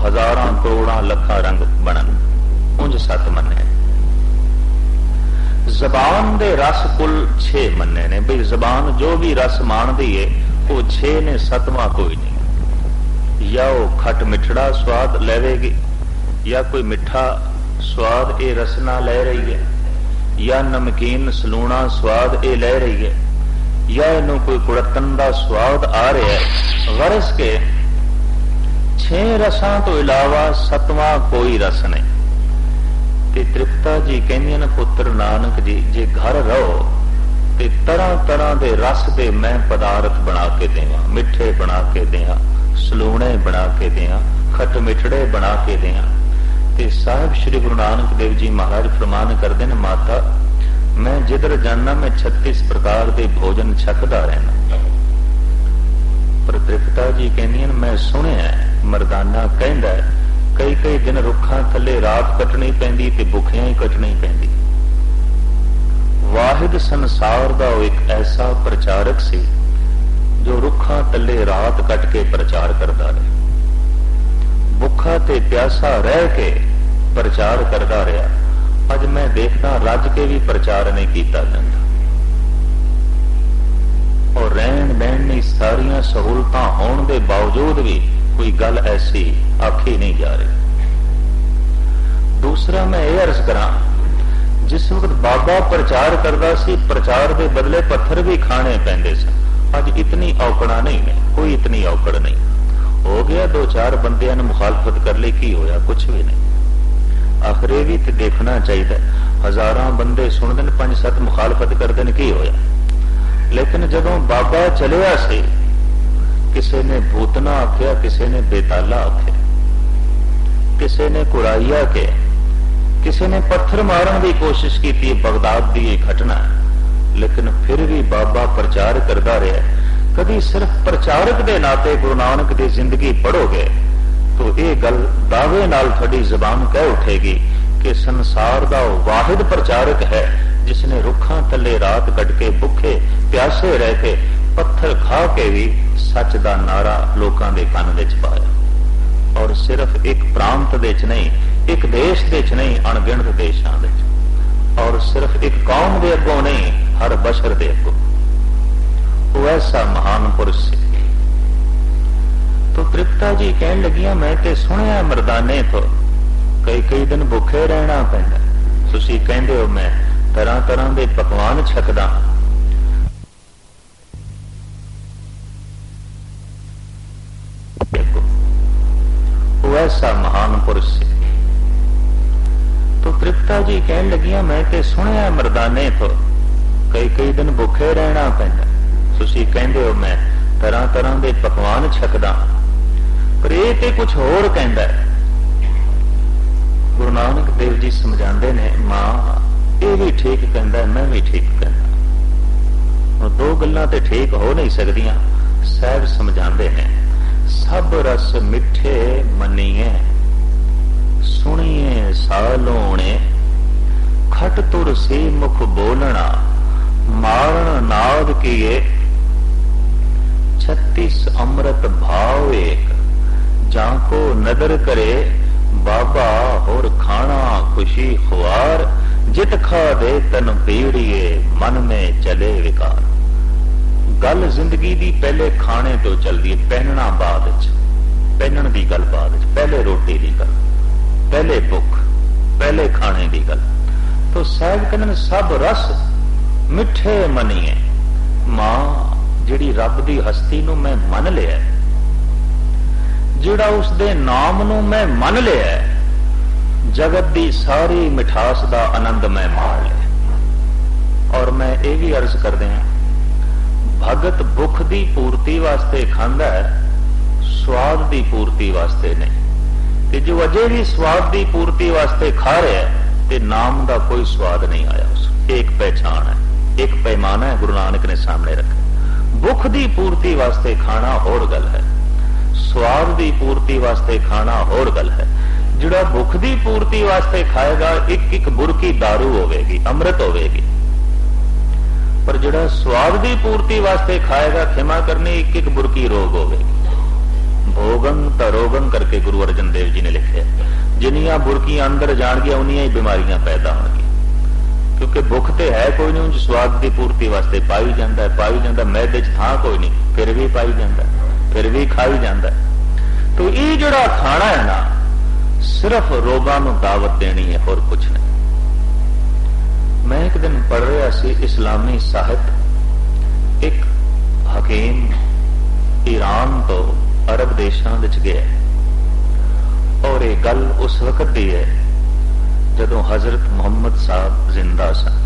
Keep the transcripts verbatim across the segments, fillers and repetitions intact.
हजारां करोड़ां लखां रंग बनन, उंज सत मन्ने। जबान दे रस कुल छे मन्ने ने, बई जबान जो भी रस मानदी है वो छे ने, सतवां कोई नहीं। या वो खट मिठड़ा स्वाद लेवेगी, या कोई मिठा स्वाद ये रसना ले रही है, या नमकीन सलूना स्वाद ये ले रही है, या इनू कोई कुड़तन का स्वाद आ रहा है। गरज के छे रसां तो इलावा सतवां कोई रस नहीं। ते तृप्ता जी कहंदियां ने पुत्र नानक जी, जे घर रहो ते तरह तरह दे रस दे मैं पदार्थ बना के देवां, मिठे बना के देवां, सलूणे बना के देवां, खट मिठड़े बना के देवां। ते साहब श्री गुरु नानक देव जी महाराज फरमान करते हैं, माता मैं जिधर जाना मैं छत्तीस प्रकार के भोजन छकदा रहना। पर तृप्ता जी कहंदियां मैं सुनिया मरदाना कहंदा कई कई दिन रुखां थले रात कटनी पैंदी ते भुखियां ही कटनी पैंदी। वाहिद संसार दा एक ऐसा प्रचारक सी जो रुखां थले रात कट के प्रचार करता रहे, भुखा ते प्यासा रह के प्रचार करता रहा। अज मैं देखदा रज के भी प्रचार नहीं किया जाता, और रहन बहन दी सारियां सहूलतां होने के बावजूद भी कोई गल ऐसी आखी नहीं जा रही। दूसरा मैं ये अर्ज करा, जिस वक्त बाबा प्रचार करता सी, प्रचार के बदले पत्थर भी खाने पैंदे सन। अज इतनी औकड़ा नहीं है, कोई इतनी औकड़ नहीं। हो गया दो चार बंदियां ने मुखालफत कर ली, की होया? कुछ भी नहीं। आखिर भी तो देखना चाहिए, हजारां बंदे सुनते हैं, पंज सत मुखालफत करते हैं, की होया? लेकिन जदों बाबा चलिया सी, किसी ने भूतना आख्या, किसी ने बेताला आख्या, किसी ने कुराइया के, किसी ने पत्थर मारन की कोशिश की थी। बगदाद की यह घटना, लेकिन फिर भी बाबा प्रचार करता रहा। कभी सिर्फ प्रचारक के नाते गुरु नानक की जिंदगी पढ़ोगे तो ये गल दावे नाल थोड़ी जबान कह उठेगी कि संसार का वाहिद प्रचारक है जिसने रुखां थले रात कट के भुखे प्यासे रह के पत्थर खा के भी सच का नारा लोगों के कन विच पाया। और सिर्फ एक प्रांत विच नहीं, एक देश विच नहीं, अणगिणत देशों विच, और सिर्फ एक कौम के अगों नहीं, हर बशर के अगों। वो ऐसा महान पुरुष से। तो तृप्ता जी कहन लगियां, मैं ते सुनिया मरदाने तो कई कई दिन भुखे रहना पैंदा, तुसीं कहंदे हो मैं तरह तरह के पकवान छकदा। वो ऐसा महान पुरुष से। तो तृप्ता जी कहन लगियां, मैं ते सुनिया मरदाने तो कई कई दिन भुखे रहना पैंदा, तुसीं कहंदे हो मैं तरह तरह के पकवान छकदा। पर ये ते कुछ होर कहंदा है। गुरु नानक देव जी समझाते ने, मां ये भी ठीक कहंदा है, मैं भी ठीक कहंदा। दो गल्लां ते ठीक हो नहीं सकदियां। साहब समझाते हैं, सब रस मिठे मनीए, सुनिए सालोणे, खट तुर सी मुख बोलना, मारण नाद किए, छत्तीस अमृत भाव एक, जाको नदर करे बाबा होर खाना खुशी खुआर, जित खा दे तन पीड़िए मन में चले विकार। गल जिंदगी दी पहले खाने तो चलती है, पहनना बाद च, पहनन की गल बाद च, पहले रोटी की गल, पहले भुख, पहले खाने की गल। तो साहब कहते सब रस मिठे मनीए। मां जिहड़ी रब दी हस्ती नूं मैं मन लिया, जिहड़ा उसदे नाम नूं मैं मन लिया, जगत दी सारी मिठास दा आनंद मैं माण लिया। और मैं ये भी अर्ज कर दिया, भगत भुख दी पूर्ति वास्ते खांदा है, स्वाद दी पूर्ति वास्ते नहीं। कि जो अजे भी स्वाद दी पूर्ति वास्ते खा रहा है, ते नाम दा कोई स्वाद नहीं आया उसको। एक पहचान है, एक पैमाना है गुरु नानक ने सामने रखा। भुख दी पूर्ति वास्ते खाना होर गल है, स्वाद दी पूर्ति वास्ते खाना होर गल है। जिहड़ा भुख दी पूर्ति वास्ते खाएगा, एक एक बुरकी दारू होवेगी, अमृत होवेगी। पर जिहड़ा स्वाद दी पूर्ति वास्ते खाएगा, खिमा करनी, एक एक बुरकी रोग होवेगी। भोगन तरोगन करके गुरु अर्जन देव जी ने लिखे, जिन्नियां बुरकियां अंदर जाणगियां उन्नियां ही बीमारियां पैदा होणगियां, क्योंकि भुख ते है कोई नहीं, उंज स्वाद की पूर्ति वास्ते पाई जाता है, पाई जाता मैदे च थां कोई नहीं, फिर भी पाई जाता, फिर भी खाई जाता। तो ये जिहड़ा खाना है ना, सिर्फ रोगां नूं दावत देनी है, होर कुछ नहीं। मैं एक दिन पढ़ रहा सी इस्लामी साहित्य, एक हकीम ईरान तो अरब देशों विच गया, और ये गल उस वक्त दी है जदों हजरत मुहम्मद साहब जिंदा सन।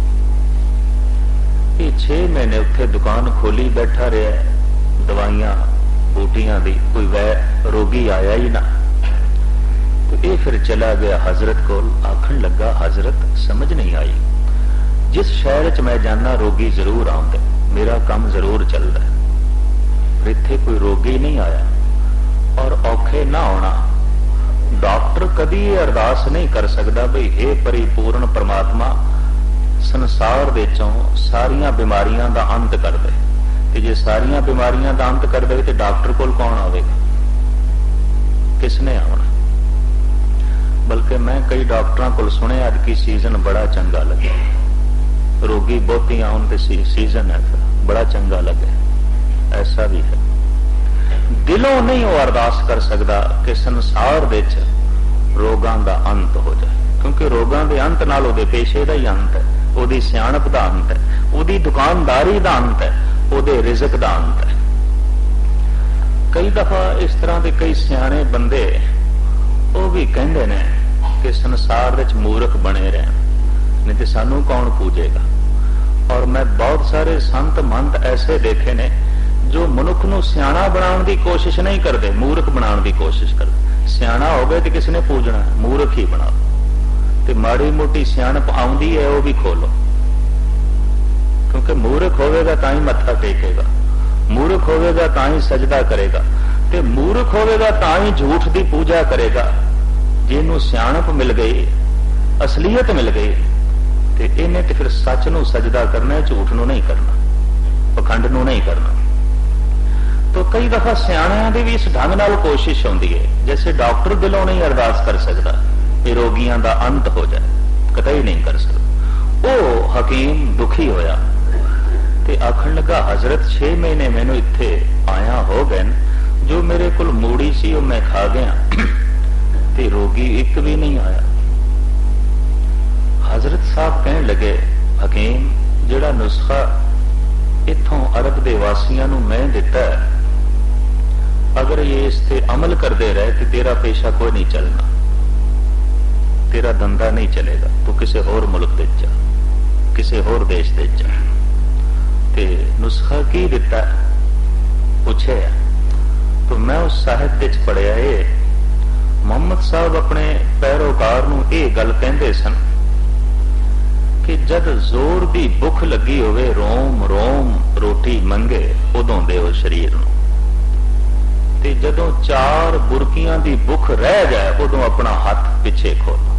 ये छे महीने उत्थे दुकान खोली बैठा रहा है, दवाइयां बूटियां दी, कोई वै रोगी आया ही ना। तो ये फिर चला गया हजरत को, आखन लगा हजरत समझ नहीं आई, जिस शहर च मैं जाना रोगी जरूर आउंदे, मेरा काम जरूर चलता है, इत्थे कोई रोगी नहीं आया। और औखे ना आना, डॉक्टर कदी ये अरदास नहीं कर सकता बई हे परिपूर्ण परमात्मा संसार दे चों सारियां बीमारियां दा अंत कर दे। ते जे सारियां बीमारियां दा अंत कर दे तो डॉक्टर कोल कौन आवेगा, किसने आना। बल्कि मैं कई डॉक्टरों को सुने अज की सीजन बड़ा चंगा लगे, रोगी बहुती आउन ते सीजन है फिर बड़ा चंगा लगे, ऐसा भी है। दिलों नहीं वो अरदास कर सकता कि संसार दे च रोगां दा अंत हो जाए, क्योंकि रोगां दे अंत नाल उहदे पेशे दा ही अंत है, उहदी सियाणप दा अंत है, उहदी दुकानदारी दा अंत है, उहदे रिज़क दा अंत है। कई दफा इस तरह के कई सियाणे बंदे वो भी कहते ने कि संसार विच मूर्ख बने रहन, नहीं तो सानू कौन पूजेगा। और मैं बहुत सारे संत मंत ऐसे देखे ने जो मनुख नूं सियाणा बनाने की कोशिश नहीं करते, मूर्ख बनाने की कोशिश करते। सियाणा हो गए तो किसने पूजना, मूर्ख ही बना लो। तो माड़ी मोटी सियाणप आउंदी है वो भी खोलो, क्योंकि मूर्ख होवेगा तां ही मत्था टेकेगा, मूर्ख होवेगा तां ही सजदा करेगा, ते मूर्ख होवेगा तां ही झूठ की पूजा करेगा। जिन्हों सियाणप मिल गई, असलीयत मिल गई, ते इन्हें तो फिर सच नूं सजदा करना, झूठ नूं नहीं करना, पखंड नूं नहीं करना। तो कई दफा सियाणियां दी भी इस ढंग नाल कोशिश होंदी है, जैसे डॉक्टर दिलों नहीं अरदास कर सकता कि रोगियों का अंत हो जाए, कतई नहीं कर सकता। वो हकीम दुखी होया ते आखन लगा हजरत छे महीने मैनू इत्थे आया हो गए, जो मेरे कोल मूड़ी सी वो मैं खा गया, ते रोगी एक भी नहीं आया। हजरत साहब कहने लगे हकीम जिहड़ा नुस्खा इत्थों अरब दे वासियां नूं मैं दिता है, अगर ये इस ते अमल करते रहे तो तेरा पेशा कोई नहीं चलना, तेरा धंधा नहीं चलेगा, तू किसी होर मुल्क दे जा, किसी होर देश दे जा। ते नुस्खा की दिता पूछे, तो मैं उस साहित्य च पढ़िया ये मुहम्मद साहब अपने पैरोकार नूं ये गल कहंदे सन कि जद जोर दी भुख लगी होवे, रोम रोम रोटी मंगे, उदों देओ शरीर नूं, ते जदों चार बुरकियां दी भुख रह जाए उदों अपना हाथ पिछे खोलो।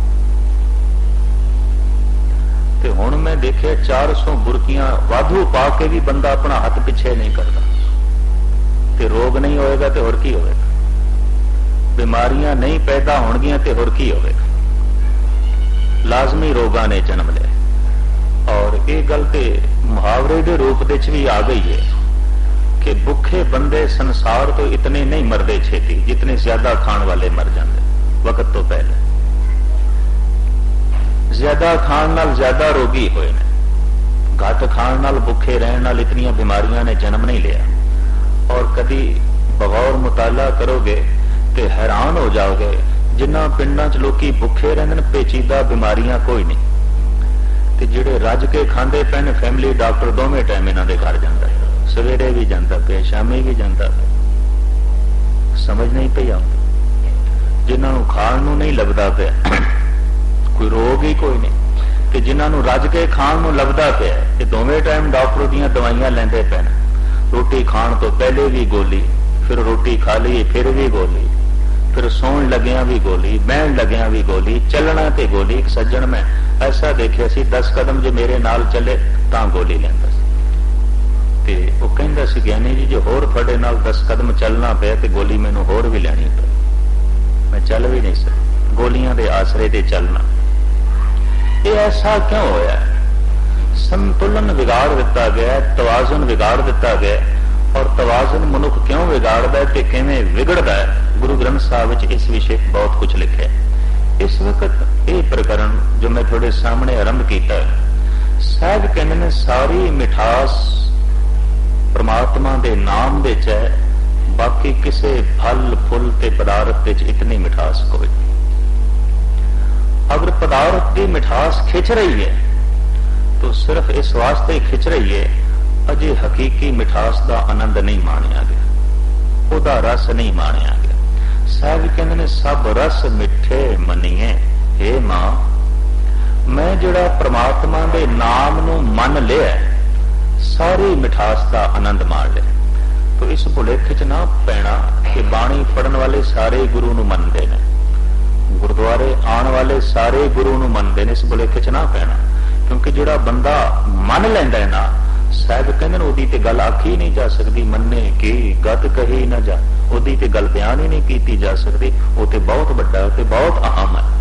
ते हुण मैं देखिया चार सौ बुरकियां वाधू पा के भी बंदा अपना हाथ पिछे नहीं करता, ते रोग नहीं होएगा तो होर की होएगा, बीमारियां नहीं पैदा होणगियां ते होर की होएगा, लाजमी रोगां ने जन्म लिया। और ये गल ते मुहावरे के रूप दे च भी आ गई है कि भुखे बंदे संसार तो इतने नहीं मरते छेती जितने ज्यादा खाण वाले मर जाते वक्त तो पहले। ज्यादा खाण नाल ज्यादा रोगी होए ने, घट खाण नाल भुखे रहन नाल इतनियां बीमारियां ने जन्म नहीं लिया। और कभी बगौर मुताला करोगे तो हैरान हो जाओगे, जिन्हां पिंडां च लोकी भुखे रहंदे पेचीदा बीमारियां कोई नहीं, ते जिहड़े रज के खांदे पैन फैमिली डॉक्टर दोवें टाइम इन्हां दे घर जांदा है, सवेरे भी जाता पे शामी भी जाता पे, समझ नहीं पई आउंदी। जिन्होंने खाण नूं नहीं लभदा पे कोई रोग ही कोई नहीं, ते जिन्होंने रज के खाण नूं लभदा पे ते दोवें टाइम डॉक्टर दीयां दवाइयां लैंदे पैन। रोटी खाण तो पहले भी गोली, फिर रोटी खा ली फिर भी गोली, फिर सौण लग्या भी गोली, बहन लग्या भी गोली, चलना ते गोली। एक सज्जन मैं ऐसा देखिया सी, दस कदम जो मेरे नाल चले तां गोली लैंदा सी, ਤੇ ਉਹ ਕਹਿੰਦਾ ਸੀ ਗਿਆਨੀ ਜੀ ਜੇ ਹੋਰ ਤੁਹਾਡੇ ਨਾਲ ਦਸ ਕਦਮ ਚੱਲਣਾ ਪਿਆ ਤੇ ਗੋਲੀ ਮੈਨੂੰ ਹੋਰ ਵੀ ਲੈਣੀ ਪਈ, ਮੈਂ ਚੱਲ ਵੀ ਨਹੀਂ ਸਕਦਾ, ਗੋਲੀਆਂ ਦੇ ਆਸਰੇ ਤੇ ਚੱਲਣਾ। ਇਹ ਐਸਾ ਕਿਉਂ ਹੋਇਆ? ਸੰਤੁਲਨ ਵਿਗਾੜ ਦਿੱਤਾ ਗਿਆ, ਤਵਾਜ਼ਨ ਵਿਗਾੜ ਦਿੱਤਾ ਗਿਆ। ਔਰ ਤਵਾਜ਼ਨ ਮਨੁੱਖ ਕਿਉਂ ਵਿਗਾੜਦਾ ਤੇ ਕਿਵੇਂ ਵਿਗੜਦਾ ਹੈ, ਗੁਰੂ ਗ੍ਰੰਥ ਸਾਹਿਬ ਵਿੱਚ ਇਸ ਵਿਸ਼ੇ ਬਹੁਤ ਕੁਝ ਲਿਖਿਆ। ਇਸ ਵਕਤ ਇਹ ਪ੍ਰਕਰਨ ਜੋ ਮੈਂ ਤੁਹਾਡੇ ਸਾਹਮਣੇ ਆਰੰਭ ਕੀਤਾ, ਸਾਹਿਬ ਕਹਿੰਦੇ ਨੇ ਸਾਰੀ ਮਿਠਾਸ ਪ੍ਰਮਾਤਮਾ ਦੇ ਨਾਮ ਵਿੱਚ ਹੈ, ਬਾਕੀ ਕਿਸੇ ਫਲ ਫੁੱਲ ਤੇ ਪਦਾਰਥ ਵਿੱਚ ਇਤਨੀ ਮਿਠਾਸ ਕੋਈ। ਅਗਰ ਪਦਾਰਥ ਦੀ ਮਿਠਾਸ ਖਿੱਚ ਰਹੀ ਹੈ तो सिर्फ इस वास्ते ही खिंच रही है, अजे हकीकी मिठास का आनंद नहीं माणिया गया, ओदा रस नहीं माणिया गया। साहब कहते ने सब रस मिठे मनीए, हे मां मैं जिहड़ा परमात्मा दे नाम नूं मन लिया, सारी मिठास का आनंद माण लिया। तो इस भुलेखे च ना पैना कि बाणी पढ़न वाले सारे गुरु नूं मनदे ने, गुरुद्वारे आने वाले सारे गुरु नूं मनदे ने, इस भुलेखे च ना पैना। क्योंकि जिहड़ा बंदा मन लैंदा है ना, साहब कहंदे ने ओदी ते गल आखी नहीं जा सकती, मन्ने की गत कही ना जा, ओदी ते गल बयान ही नहीं कीती जा सकती, वो ते बहुत बड़ा ते बहुत अहम है।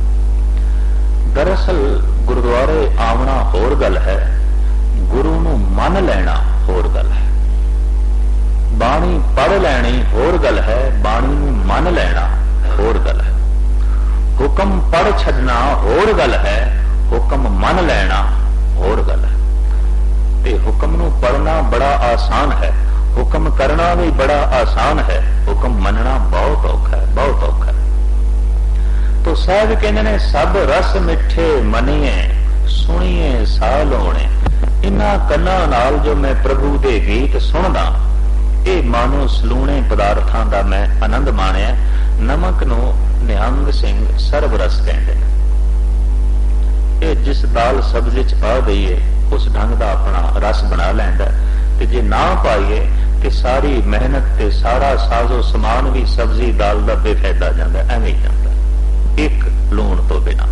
दरअसल गुरुद्वारे आवना होर गल है, गुरु नूं मन लैना होर गल है। बाणी पढ़ लैनी होर गल है, बाणी नूं मन लैना होर गल है। हुक्म पढ़ छड्डना होर गल है, हुक्म मन लैना होर गल है। ते हुक्म नूं पढ़ना बड़ा आसान है, हुक्म करना भी बड़ा आसान है, हुक्म मनना बहुत औखा है, बहुत औखा है। तो साहब कहते ने सब रस मिठे मनीए, सुनिए साह लाने। इन्हां कन्नां नाल जो मैं प्रभु दे गीत सुनदा, ये मानो सलूणे पदार्थां दा मैं आनंद माणिया। नमक नूं निहंग सिंह सर्व रस कहंदे ने। जिस दाल सब्जी च पा दईए उस ढंग का अपना रस बना लैंदा, ते जे ना पाईए ते सारी मेहनत ते सारा साजो समान भी सब्जी दाल का बेफायदा जाता, एवं ही जाता, एक लूण तो बिना।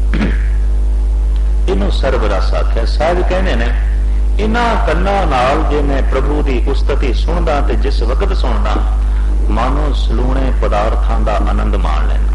इनू सर्व रस आख्या। साहब कहने ने इन्हां कन्नां नाल जे मैं प्रभु की उस्तति सुनदा ते जिस वक्त सुनदा, मानो सलूणे पदार्थां का आनंद माण लैंदा।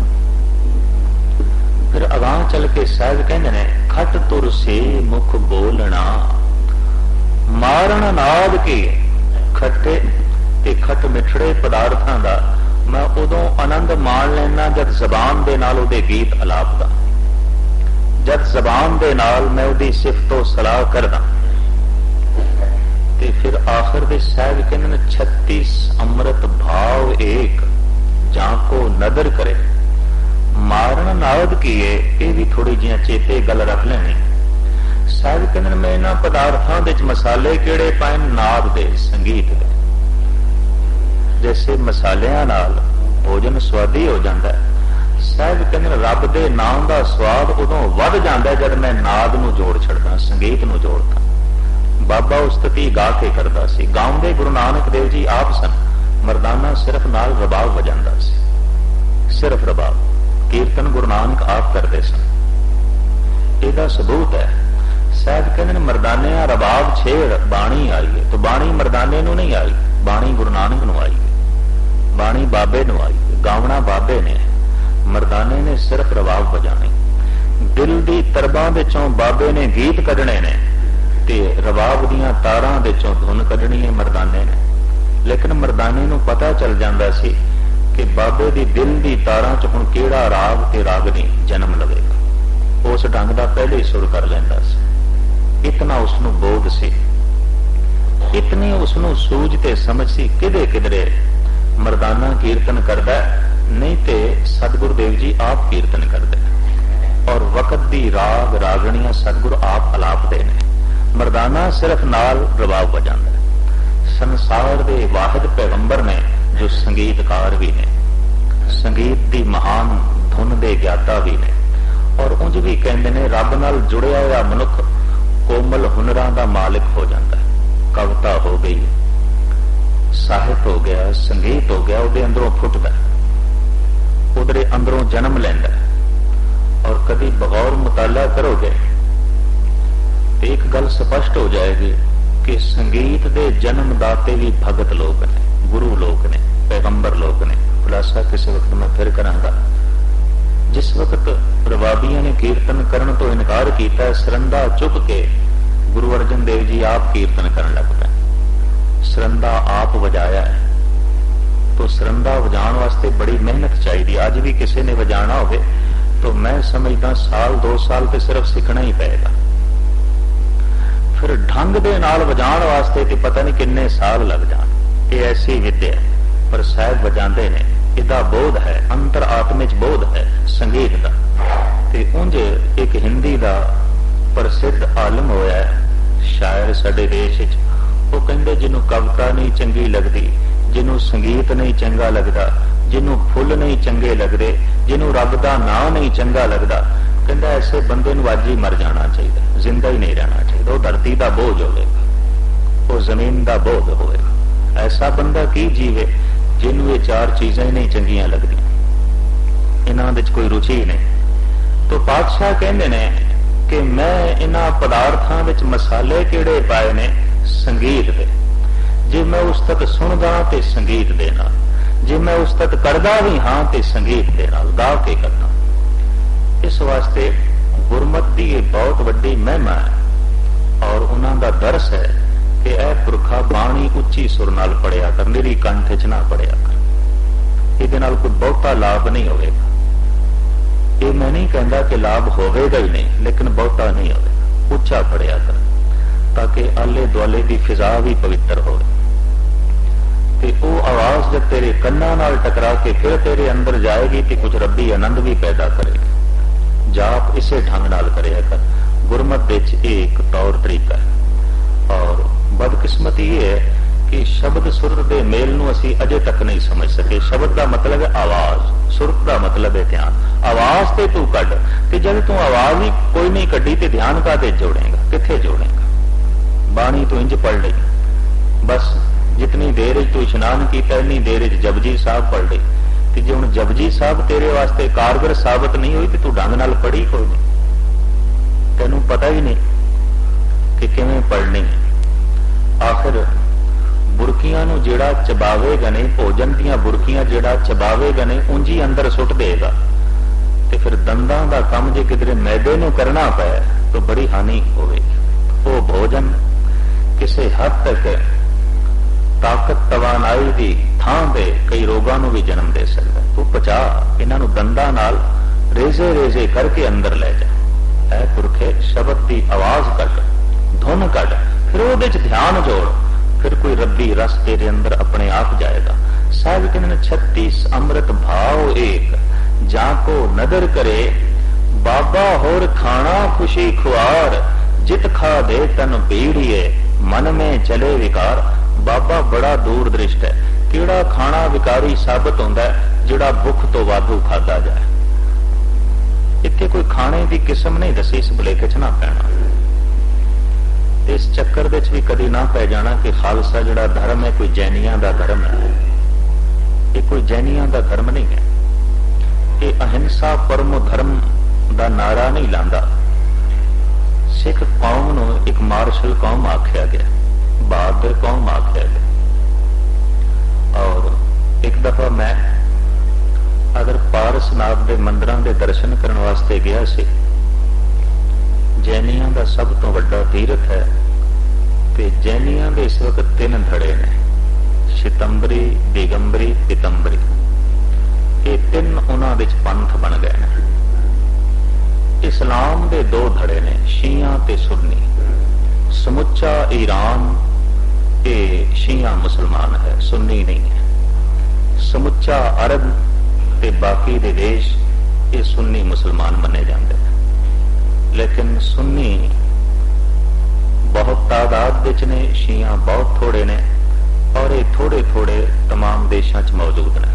फिर अगां चल के साहब कहते ने खट तुर से मुख बोलना, मारण नाद के खट्टे ते खट मिठड़े पदार्थां दा मैं उदों आनंद माण लैना जद जबान दे नाल उहदे गीत अलाप दा, जद जबान दे नाल मैं उहदी सिफतो सलाह करदा। ते फिर आखिर दे साहब कहते ने छत्तीस अमृत भाव एक जाको नदर करे, मारण नाद की है, ये भी थोड़ी जी चेते गल रख लेनी। साहब कहते मैं इन्हां पदार्थां दे मसाले किहड़े पाए, नाद दे, संगीत दे। जैसे मसालियां नाल भोजन स्वादी हो जाता है, साहब कहते रब दे नाम का स्वाद उदों वध जाता है जब मैं नाद नूं जोड़ छड़दा, संगीत नूं जोड़दा। बाबा उस्तति गा के करदा सी, गाउंदे गुरु नानक देव जी आप सन, मरदाना सिर्फ नाल रबाब वजांदा सी, सिर्फ रबाब। कीर्तन गुरु नानक आप करते सन, ਇਹਦਾ सबूत है। साहब कहते हैं मरदाने रबाब छेड़ बाणी आई है, तो बाणी मरदाने नूं नहीं आई, बाणी गुरु नानक नूं आई, बाणी बाबे नूं आई। गावना बाबे ने, मरदाने ने सिर्फ रबाब बजाने। दिल दी तरबां विचों बाबे ने गीत कढणे ने, ते रबाब दीआं तारां विचों धुन कढणी है मरदाने ने। लेकिन मरदाने नूं पता चल जांदा सी कि बाबे दी दिल दी तारां च हुण किहड़ा राग ते रागनी जन्म लवेगा, उस ढंग दा पहले ही सुर कर लैंदा सी। इतना उसनूं बोध सी, इतनी उसनूं सूझ ते समझ सी, किधे किधरे मरदाना कीर्तन करदा, नहीं ते सतगुरु देव जी आप कीर्तन करदे, और वक्त दी राग रागणियां सतगुरु आप अलापदे ने, मरदाना सिर्फ नाल रबाब वजांदा। संसार दे वाहिद पैगंबर ने जो संगीतकार भी ने, संगीत दी महान धुन दे ज्ञाता भी ने, और उंज भी कहते ने रब नाल जुड़िया हुआ मनुख कोमल हुनरां दा मालिक हो जाता है। कविता हो गई, ਸਾਹਿਤ हो गया, संगीत हो गया, ਉਹਦੇ अंदरों फुटदा, ਉਹਦੇ अंदरों जन्म लैंदा। और कभी बगौर मुताला करोगे तो एक गल स्पष्ट हो जाएगी कि संगीत के जन्मदाते भी भगत लोग ने, गुरु लोग ने, पैगंबर लोग ने। खुलासा किसी वक्त मैं फिर करांगा। जिस वक्त रबाबियों ने कीर्तन करने तो इनकार किया, सरंदा चुक के गुरु अर्जन देव जी आप कीर्तन करने लग पे। सरंदा आप वजाया है, तो सरंदा वजाने वास्ते बड़ी मेहनत चाहिए। अज भी किसी ने वजाना हो तो मैं समझदा साल दो साल तो सिर्फ सीखना ही पएगा। फिर ढंग दे नाल वजाण वास्ते तो पता नहीं किन्ने साल लग जान। ये ऐसी विद्या है, पर साहब वजांदे ने। इहदा बोध है, अंतर आत्मिक बोध है संगीत का। ते उंज एक हिंदी का प्रसिद्ध आलम होया है, शायर साडे देश विच। वो कहंदे जिन्हों कविता नहीं चंगी लगती, जिन्हों संगीत नहीं चंगा लगता, जिन्हों फुल नहीं चंगे लगते, जिन्हों रब दा नाम नहीं चंगा लगता, कहंदा ऐसे बंदे नूं अज ही मर जाना चाहिए, जिंदा ही नहीं रहना चाहिए। वो धरती का बोझ होगा, वो जमीन का बोझ होगा। ऐसा बंदा की जीवे जिन्हों ये चार चीजें ही नहीं चंगियां लगदी, इन्हां विच कोई रुचि नहीं। तो पातशाह कहंदे ने कि मैं इन्हां पदार्थां विच मसाले किहड़े पाए ने? संगीत दे। जे मैं उस तक सुनदा ते संगीत दे नाल, जे मैं उस तक करदा भी हाँ ते संगीत दे नाल गा के करना। इस वास्ते गुरमत की ये बहुत वड्डी महिमा है और उन्हां दा दर्स है कि ऐ पुरखा बाणी उच्ची सुर नाल पढ़िया कर, मेरी कंठ च ना पढ़िया कर। इहदे नाल कोई बहुता लाभ नहीं होगा। ये मैं नहीं कहता कि लाभ होगा ही नहीं, लेकिन बहुता नहीं होगा। उच्चा पढ़िया कर ताकि आले दुआले की फिजा भी पवित्र हो। ते वो आवाज जब तेरे कन्ना नाल टकरा के फिर तेरे अंदर जाएगी तो कुछ रब्बी आनंद भी पैदा करेगी। जाप इसे ढंग नाल करिया कर। गुरमत विच एक तौर तरीका है और बदकिस्मती ये है कि शब्द सुर दे मेल नूं असीं अजे तक नहीं समझ सके। शब्द का मतलब है आवाज, सुर का मतलब है ध्यान। आवाज ते तू कढ़, ते जब तू आवाज ही कोई नहीं कढ़ी तो ध्यान का दे जोड़ेगा, किथे जोड़ेगा? बाणी तो इंज पढ़ ली, बस जितनी देर तू इशनान किया इतनी देर जपजी साहब पढ़ ली। तो जे हुण जपजी साहब तेरे वास्ते कारगर साबित नहीं हुई तो तू ढंग नाल पढ़ी कोई नहीं, तेनू पता ही नहीं कि किवें पढ़नी है। आखिर बुरकियां नूं जेड़ा चबावेगा नहीं, भोजन दियां बुरकियां जेड़ा चबावेगा नहीं उंजी अंदर सुट देगा। तो फिर दंदां दा काम जे किधरे मैदे नूं करना पै तो बड़ी हानि होवेगी। वो भोजन किसी हद तक ताकत तवानाई की थां ते कई रोगां नूं भी जन्म दे सकता। तू पचा इन्हां नूं दंदां नाल रेजे रेजे करके अंदर ले जा। ऐ पुरखे शब्द की आवाज कट, धुन कट, फिर वो ध्यान जोड़, फिर कोई रब्बी रस तेरे अंदर अपने आप जाएगा। साहब कहते छत्तीस अमृत भाव एक, जाको नदर करे बाबा होर खाना खुशी खुआर, जित खा दे तन बीड़िए मन में चले विकार। बाबा बड़ा दूर दृष्ट है, किहड़ा खाना विकारी साबित होंदा है जिहड़ा भुख तो वाधू खादा जाए। इत्थे कोई खाने की किस्म नहीं दसी, इस भुलेखे च ना पैना। इस चक्कर दे च भी कदी ना पै जाना कि खालसा जिहड़ा धर्म है कोई जैनियां दा धर्म है। ये कोई जैनियां दा धर्म नहीं है। ये अहिंसा परमो धर्म दा नारा नहीं लांदा। सिख कौम नूं एक मार्शल कौम आख्या गया, बहादुर कौम आख्या गया। और एक दफा मैं अगर पारसनाथ के मंदिरों के दर्शन करने वास्ते गया सी। जैनियां का सब तो वड्डा तीर्थ है ते जैनियां के इस वक्त तीन धड़े ने, सितंबरी, दिगंबरी, पितंबरी। ये तीन उन्हां विच पंथ बन गए हैं। इस्लाम के दो धड़े ने, शिया ते सुन्नी। समुचा ईरान ये शिया मुसलमान है, सुन्नी नहीं है। समुचा अरब ते बाकी दे देश ये सुन्नी मुसलमान मने जाते हैं। लेकिन सुन्नी बहुत तादाद विच ने, शिया बहुत थोड़े ने और ये थोड़े थोड़े तमाम देशों च मौजूद ने।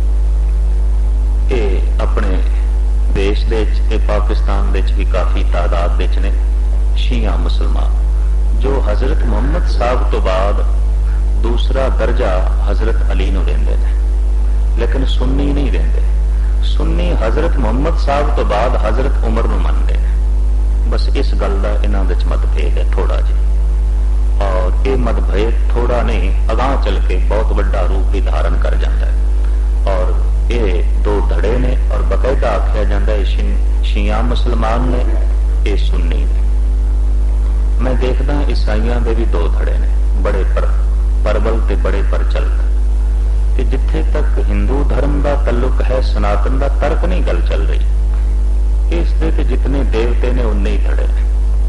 ये अपने देश दे च, पाकिस्तान दे च भी काफी तादाद विच ने शिया मुसलमान, जो हजरत मुहम्मद साहब तो बाद दूसरा दर्जा हजरत अली नूं देंदे ने, लेकिन सुन्नी नहीं देंदे। सुन्नी हजरत मुहम्मद साहब तो बाद हजरत उमर नूं मनदे ने। बस इस गल दा इन्हां विच मतभेद है थोड़ा जिहा। और और ये मतभेद थोड़ा नहीं अगां चल के बहुत बड़ा रूप भी धारण कर जाता है। और ये दो धड़े ने और बकायदा आख्या जाता है शिया मुसलमान ने, ये सुन्नी ने। मैं देखदा ईसाइयां दे भी दो धड़े ने, बड़े पर परबल ते बड़े प्रचलित। कि जिथे तक हिंदू धर्म का तल्लुक है सनातन का तर्क नहीं गल चल रही, इस दे ते जितने देवते ने उन्ने ही धड़े ने।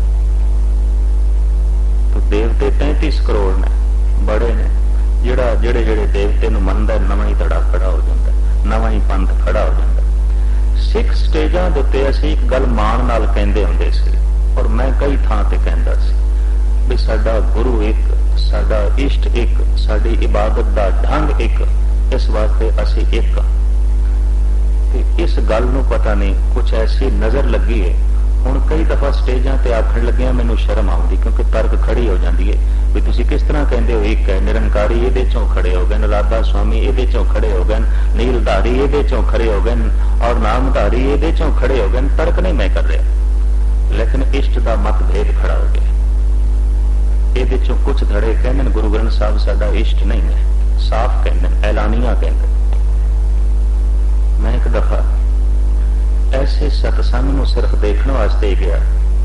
तो देवते तैंतीस करोड़ ने, बड़े ने। जिहड़ा जेड़े जेड़े देवते नूं मनदा नवां ही धड़ा खड़ा हो जाता, नवां ही पंथ खड़ा हो जाता। सिख स्टेजां दे उत्ते असीं एक गल माण नाल कहंदे हुंदे सी, और मैं कई थां ते कहंदा सी भी साडा गुरु एक, साडा इष्ट एक, साडी इबादत दा ढंग एक, इस वास्ते असीं एक। ते इस गल नूं पता नहीं कुछ ऐसी नजर लगी है। हुण कई दफा स्टेजां ते आखण लग्गिया मैनूं शर्म आउंदी, क्योंकि तर्क खड़ी हो जाती है भी तुसीं किस तरह कहंदे हो एक है, निरंकारी इहदे चों खड़े हो गए, राधा स्वामी इहदे चों खड़े हो गए, नीलधारी इहदे चों खड़े हो गए और नामधारी इहदे चों खड़े हो गए। तर्क नहीं मैं कर रहा, लेकिन इष्ट दा मतभेद खड़ा हो गया। ਇਹਦੇ ਚੋਂ कुछ धड़े कहने गुरु ग्रंथ साहब साडा इष्ट नहीं है, साफ कहने, ऐलानिया कहने। मैं एक दफा ऐसे सत्संग नूं सिर्फ देखने वास्ते गया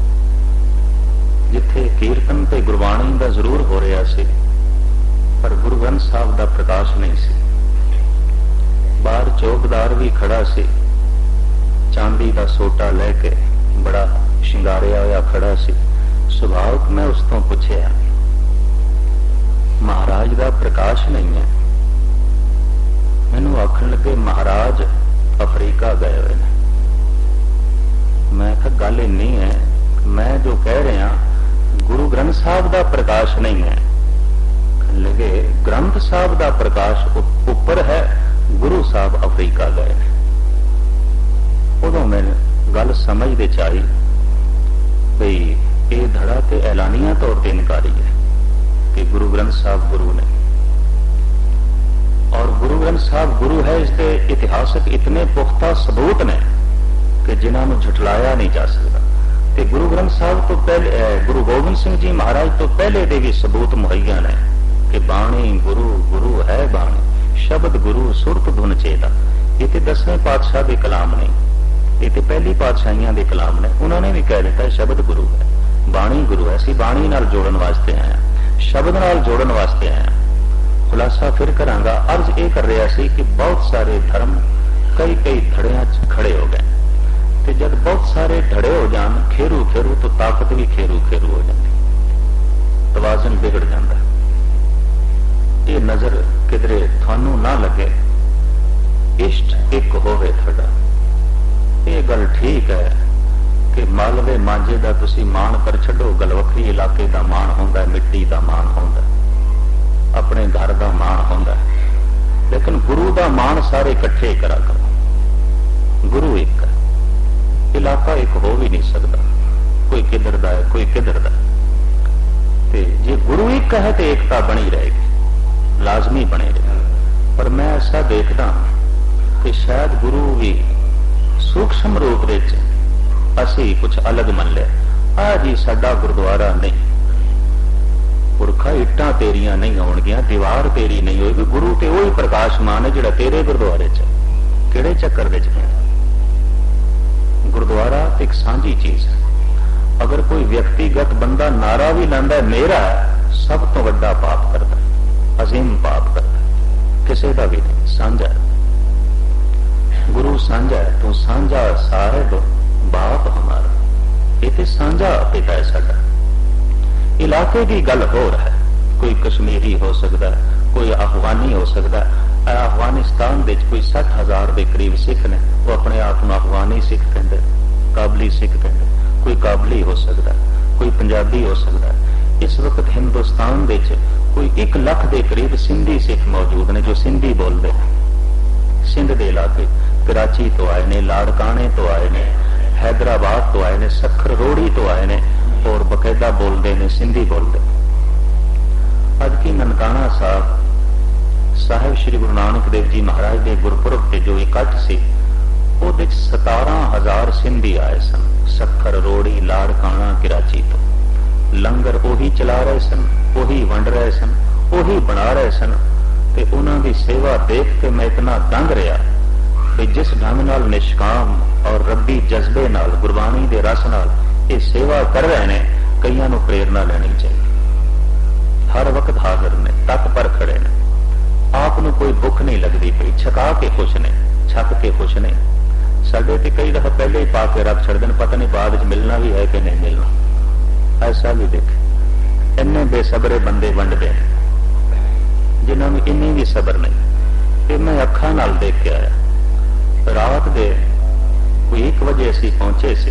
जिथे कीर्तन ते गुरबाणी दा जरूर हो रहा सी, पर गुरु ग्रंथ साहब दा प्रकाश नहीं सी। बाहर चौकदार भी खड़ा सी, चांदी दा सोटा लैके बड़ा शिंगारिया होया खड़ा सी। सुभावक मैं उस तो पूछया महाराज दा प्रकाश नहीं है। मैनू आखण लगे महाराज अफ्रीका गए हुए ने। मैं कहा गल इन्नी है, मैं जो कह रहा गुरु ग्रंथ साहब दा प्रकाश नहीं है। लगे ग्रंथ साहब दा प्रकाश ऊपर है, गुरु साहब अफ्रीका गए ने। उदों मैंने गल समझ दे चाही बई ये धड़ा ते ऐलानिया तौर पर इनकारी है कि गुरु ग्रंथ साहब गुरु ने, और गुरु ग्रंथ साहब गुरु है। इसके इतिहासक इतने पुख्ता सबूत ने कि जिन्होंने झुटलाया नहीं जा सकता। ते गुरु ग्रंथ साहब तो पहले गुरु गोबिंद सिंह जी महाराज तो पहले दे भी सबूत मुहैया ने कि बाणी गुरु, गुरु है बाणी, शब्द गुरु सुरत धुन चेता। ये तो दसवें पातशाह के कलाम नहीं, ये तो पहली पातशाहियां के कलाम ने। उन्होंने भी कह दिता शब्द गुरु है, बाणी गुरु है। असीं बाणी नाल जोड़न वास्ते आए, शब्द नाल जोड़न वास्ते आए। खुलासा फिर करांगा। अर्ज ये कर रहा सी कि बहुत सारे धर्म कई कई धड़ियां च खड़े हो गए, ते जब बहुत सारे धड़े हो जान खेरू खेरू तो ताकत भी खेरू खेरू हो जाती, तवाजन बिगड़ जाता। ये नजर किधरे थानू ना लगे, इष्ट एक होवे थोड़ा। ये गल ठीक है कि मालवे मांझे दा तुसी मान कर छड्डो, गलवखरी इलाके दा मान होंदा, मिट्टी दा मान होंदा, अपने घर दा मान होंदा, लेकिन गुरु दा मान सारे इकट्ठे करा करो। गुरु एक है, इलाका एक हो भी नहीं सकता, कोई किधर दा है कोई किधर दा। ते जे गुरु एक है तो एकता बनी रहेगी, लाजमी बने रहेगी। पर मैं ऐसा देखता कि शायद गुरु भी सूक्ष्म रूप विच असी कुछ अलग मन लिया। आ जी साडा गुरुद्वारा नहीं, पुरखा इट्टां तेरियां नहीं आउणगियां, दीवार तेरी नहीं होगी। गुरु ते वही प्रकाशमान है जिहड़ा तेरे गुरुद्वारे च, किहड़े चक्कर विच है। गुरुद्वारा एक सांझी चीज है। अगर कोई व्यक्तिगत बंदा नारा भी लांदा है मेरा, सब तो वड्डा पाप करता, अजीम पाप करता, किसी का भी नहीं, साझा है। गुरु साझा है, तू साझा साहिब बाप हमारा, ये तो साझा पिता है साडा। इलाके की गल हो रहा है, कोई कश्मीरी हो सकता है, कोई अफगानी हो सकता है। अफगानिस्तान दे कोई साठ हजार के करीब सिख ने, वो अपने आप को अफगानी सिख कहते, काबली सिख कहते। कोई काबली हो सकता है, कोई पंजाबी हो सकता है। इस वक्त हिंदुस्तान दे कोई एक लाख के करीब सिंधी सिख मौजूद ने जो सिंधी बोलते हैं। सिंध के इलाके कराची तो आए ने, लाड़काने तो आए ने, हैदराबाद तो आए ने, सखर रोड़ी तो आए ने, और बकायदा बोलते ने, सिंधी बोलते। अज की ननकाना साहब साहिब श्री गुरु नानक देव जी महाराज के गुरपुरब के जो इकट्ठ से सतारह हजार सिंधी आए सन, सखर रोड़ी लाड़काना कराची तो। ਲੰਗਰ ਉਹੀ ਚਲਾ ਰਹੇ ਸਨ, ਉਹੀ ਵੰਡ ਰਹੇ ਸਨ, ਉਹੀ ਬਣਾ ਰਹੇ ਸਨ। ਤੇ ਉਹਨਾਂ ਦੀ ਸੇਵਾ ਦੇਖ ਕੇ ਮੈਂ ਇਤਨਾ ਦੰਗ ਰਿਹਾ ਕਿ ਜਿਸ ਢੰਗ ਨਾਲ ਨਿਸ਼ਕਾਮ ਔਰ ਰੱਬੀ ਜਜ਼ਬੇ ਨਾਲ, ਗੁਰਬਾਣੀ ਦੇ ਰਸ ਨਾਲ ਇਹ ਸੇਵਾ ਕਰ ਰਹੇ ਨੇ, ਕਈਆਂ ਨੂੰ ਪ੍ਰੇਰਨਾ ਲੈਣੀ ਚਾਹੀਦੀ। ਹਰ ਵਕਤ ਹਾਜ਼ਰ ਨੇ, ਤੱਕ ਪਰ ਖੜੇ ਨੇ, ਆਪ ਨੂੰ ਕੋਈ ਭੁੱਖ ਨਹੀਂ ਲੱਗਦੀ ਪਈ, ਛਕਾ ਕੇ ਖੁਸ਼ ਨੇ, ਛੱਕ ਕੇ ਖੁਸ਼ ਨੇ। ਸਾਡੇ ਤੇ ਕਈ ਦਫਾ ਪਹਿਲੇ ਹੀ ਪਾ ਕੇ ਰੱਖ ਛੱਡਦੇ ਨੇ, ਪਤਾ ਨਹੀਂ ਬਾਅਦ ਵਿੱਚ ਮਿਲਣਾ ਵੀ ਹੈ ਕਿ ਨਹੀਂ ਮਿਲਣਾ। ਐਸਾ ਵੀ ਦੇਖ, ਇੰਨੇ ਬੇਸਬਰੇ ਬੰਦੇ ਵੰਡਦੇ ਨੇ ਜਿਨ੍ਹਾਂ ਨੂੰ ਇੰਨੀ ਵੀ ਸਬਰ ਨਹੀਂ। ਇਹ ਮੈਂ ਅੱਖਾਂ ਨਾਲ ਦੇਖ ਕੇ ਆਇਆ। ਰਾਤ ਦੇ ਕੋਈ ਇੱਕ ਵਜੇ ਅਸੀਂ ਪਹੁੰਚੇ ਸੀ,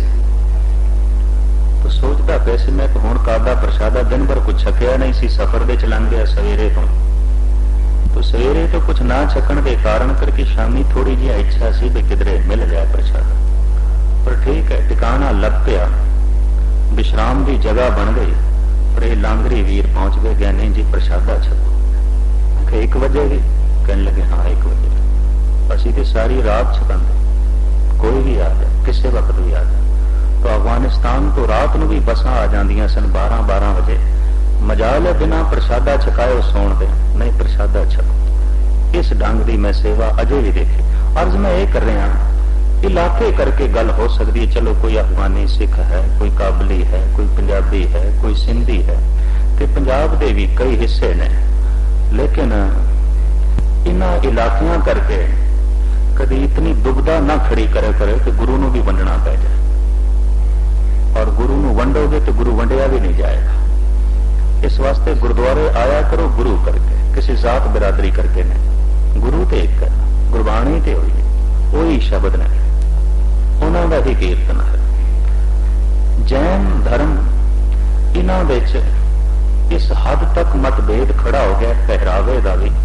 ਤਾਂ ਸੋਚਦਾ ਪਿਆ ਸੀ ਮੈਂ ਕਿ ਹੁਣ ਕਾਦਾ ਪ੍ਰਸ਼ਾਦਾ ਦਿਨ ਭਰ ਕੁਝ ਛਕਿਆ ਨਹੀਂ ਸੀ, ਸਫ਼ਰ ਵਿੱਚ ਲੰਘ ਗਿਆ ਸਵੇਰੇ ਤੋਂ। तो सवेरे तो कुछ ना छकन के कारण करके शामी थोड़ी जी इच्छा सी भी किधरे मिल जाए प्रसाद, पर ठीक है टिकाना लग गया, विश्राम की जगह बन गई। पर ये लांगरी वीर पहुंच गए, ज्ञानी जी प्रसादा छको। एक बजे भी कहने लगे हाँ एक बजे। असी तो सारी रात छकांदे, कोई भी आ जाए, किसी वक्त भी आ जाए। तो अफगानिस्तान तो रात ਨੂੰ भी बसा आ जांदियां सन बारह बारह वजे। मजाल है बिना प्रसादा छकाए सौण दे, नहीं प्रसादा छको। इस ढंग की मैं सेवा अजे भी देखी। अर्ज मैं ये कर रहा इलाके करके गल हो सकती है, चलो कोई अफगानी सिख है, कोई काबली है, कोई पंजाबी है, कोई सिंधी है, तो पंजाब के भी कई हिस्से ने, लेकिन इन्हां इलाकियां करके कभी इतनी दुविधा ना खड़ी करे करे कि गुरु नूं भी वंडना पै जाए। और गुरु नूं वंडोगे तो गुरु वंडिया भी नहीं जाएगा। इस वास्ते गुरुद्वारे आया करो गुरु करके, किसी जात बिरादरी करके नहीं। गुरु ते एक है, गुरबाणी ते होई, वही शब्द ने, उन्हां दा ही कीर्तन है। जैन धर्म इन्हां विच इस हद तक मतभेद खड़ा हो गया, पहरावे का भी।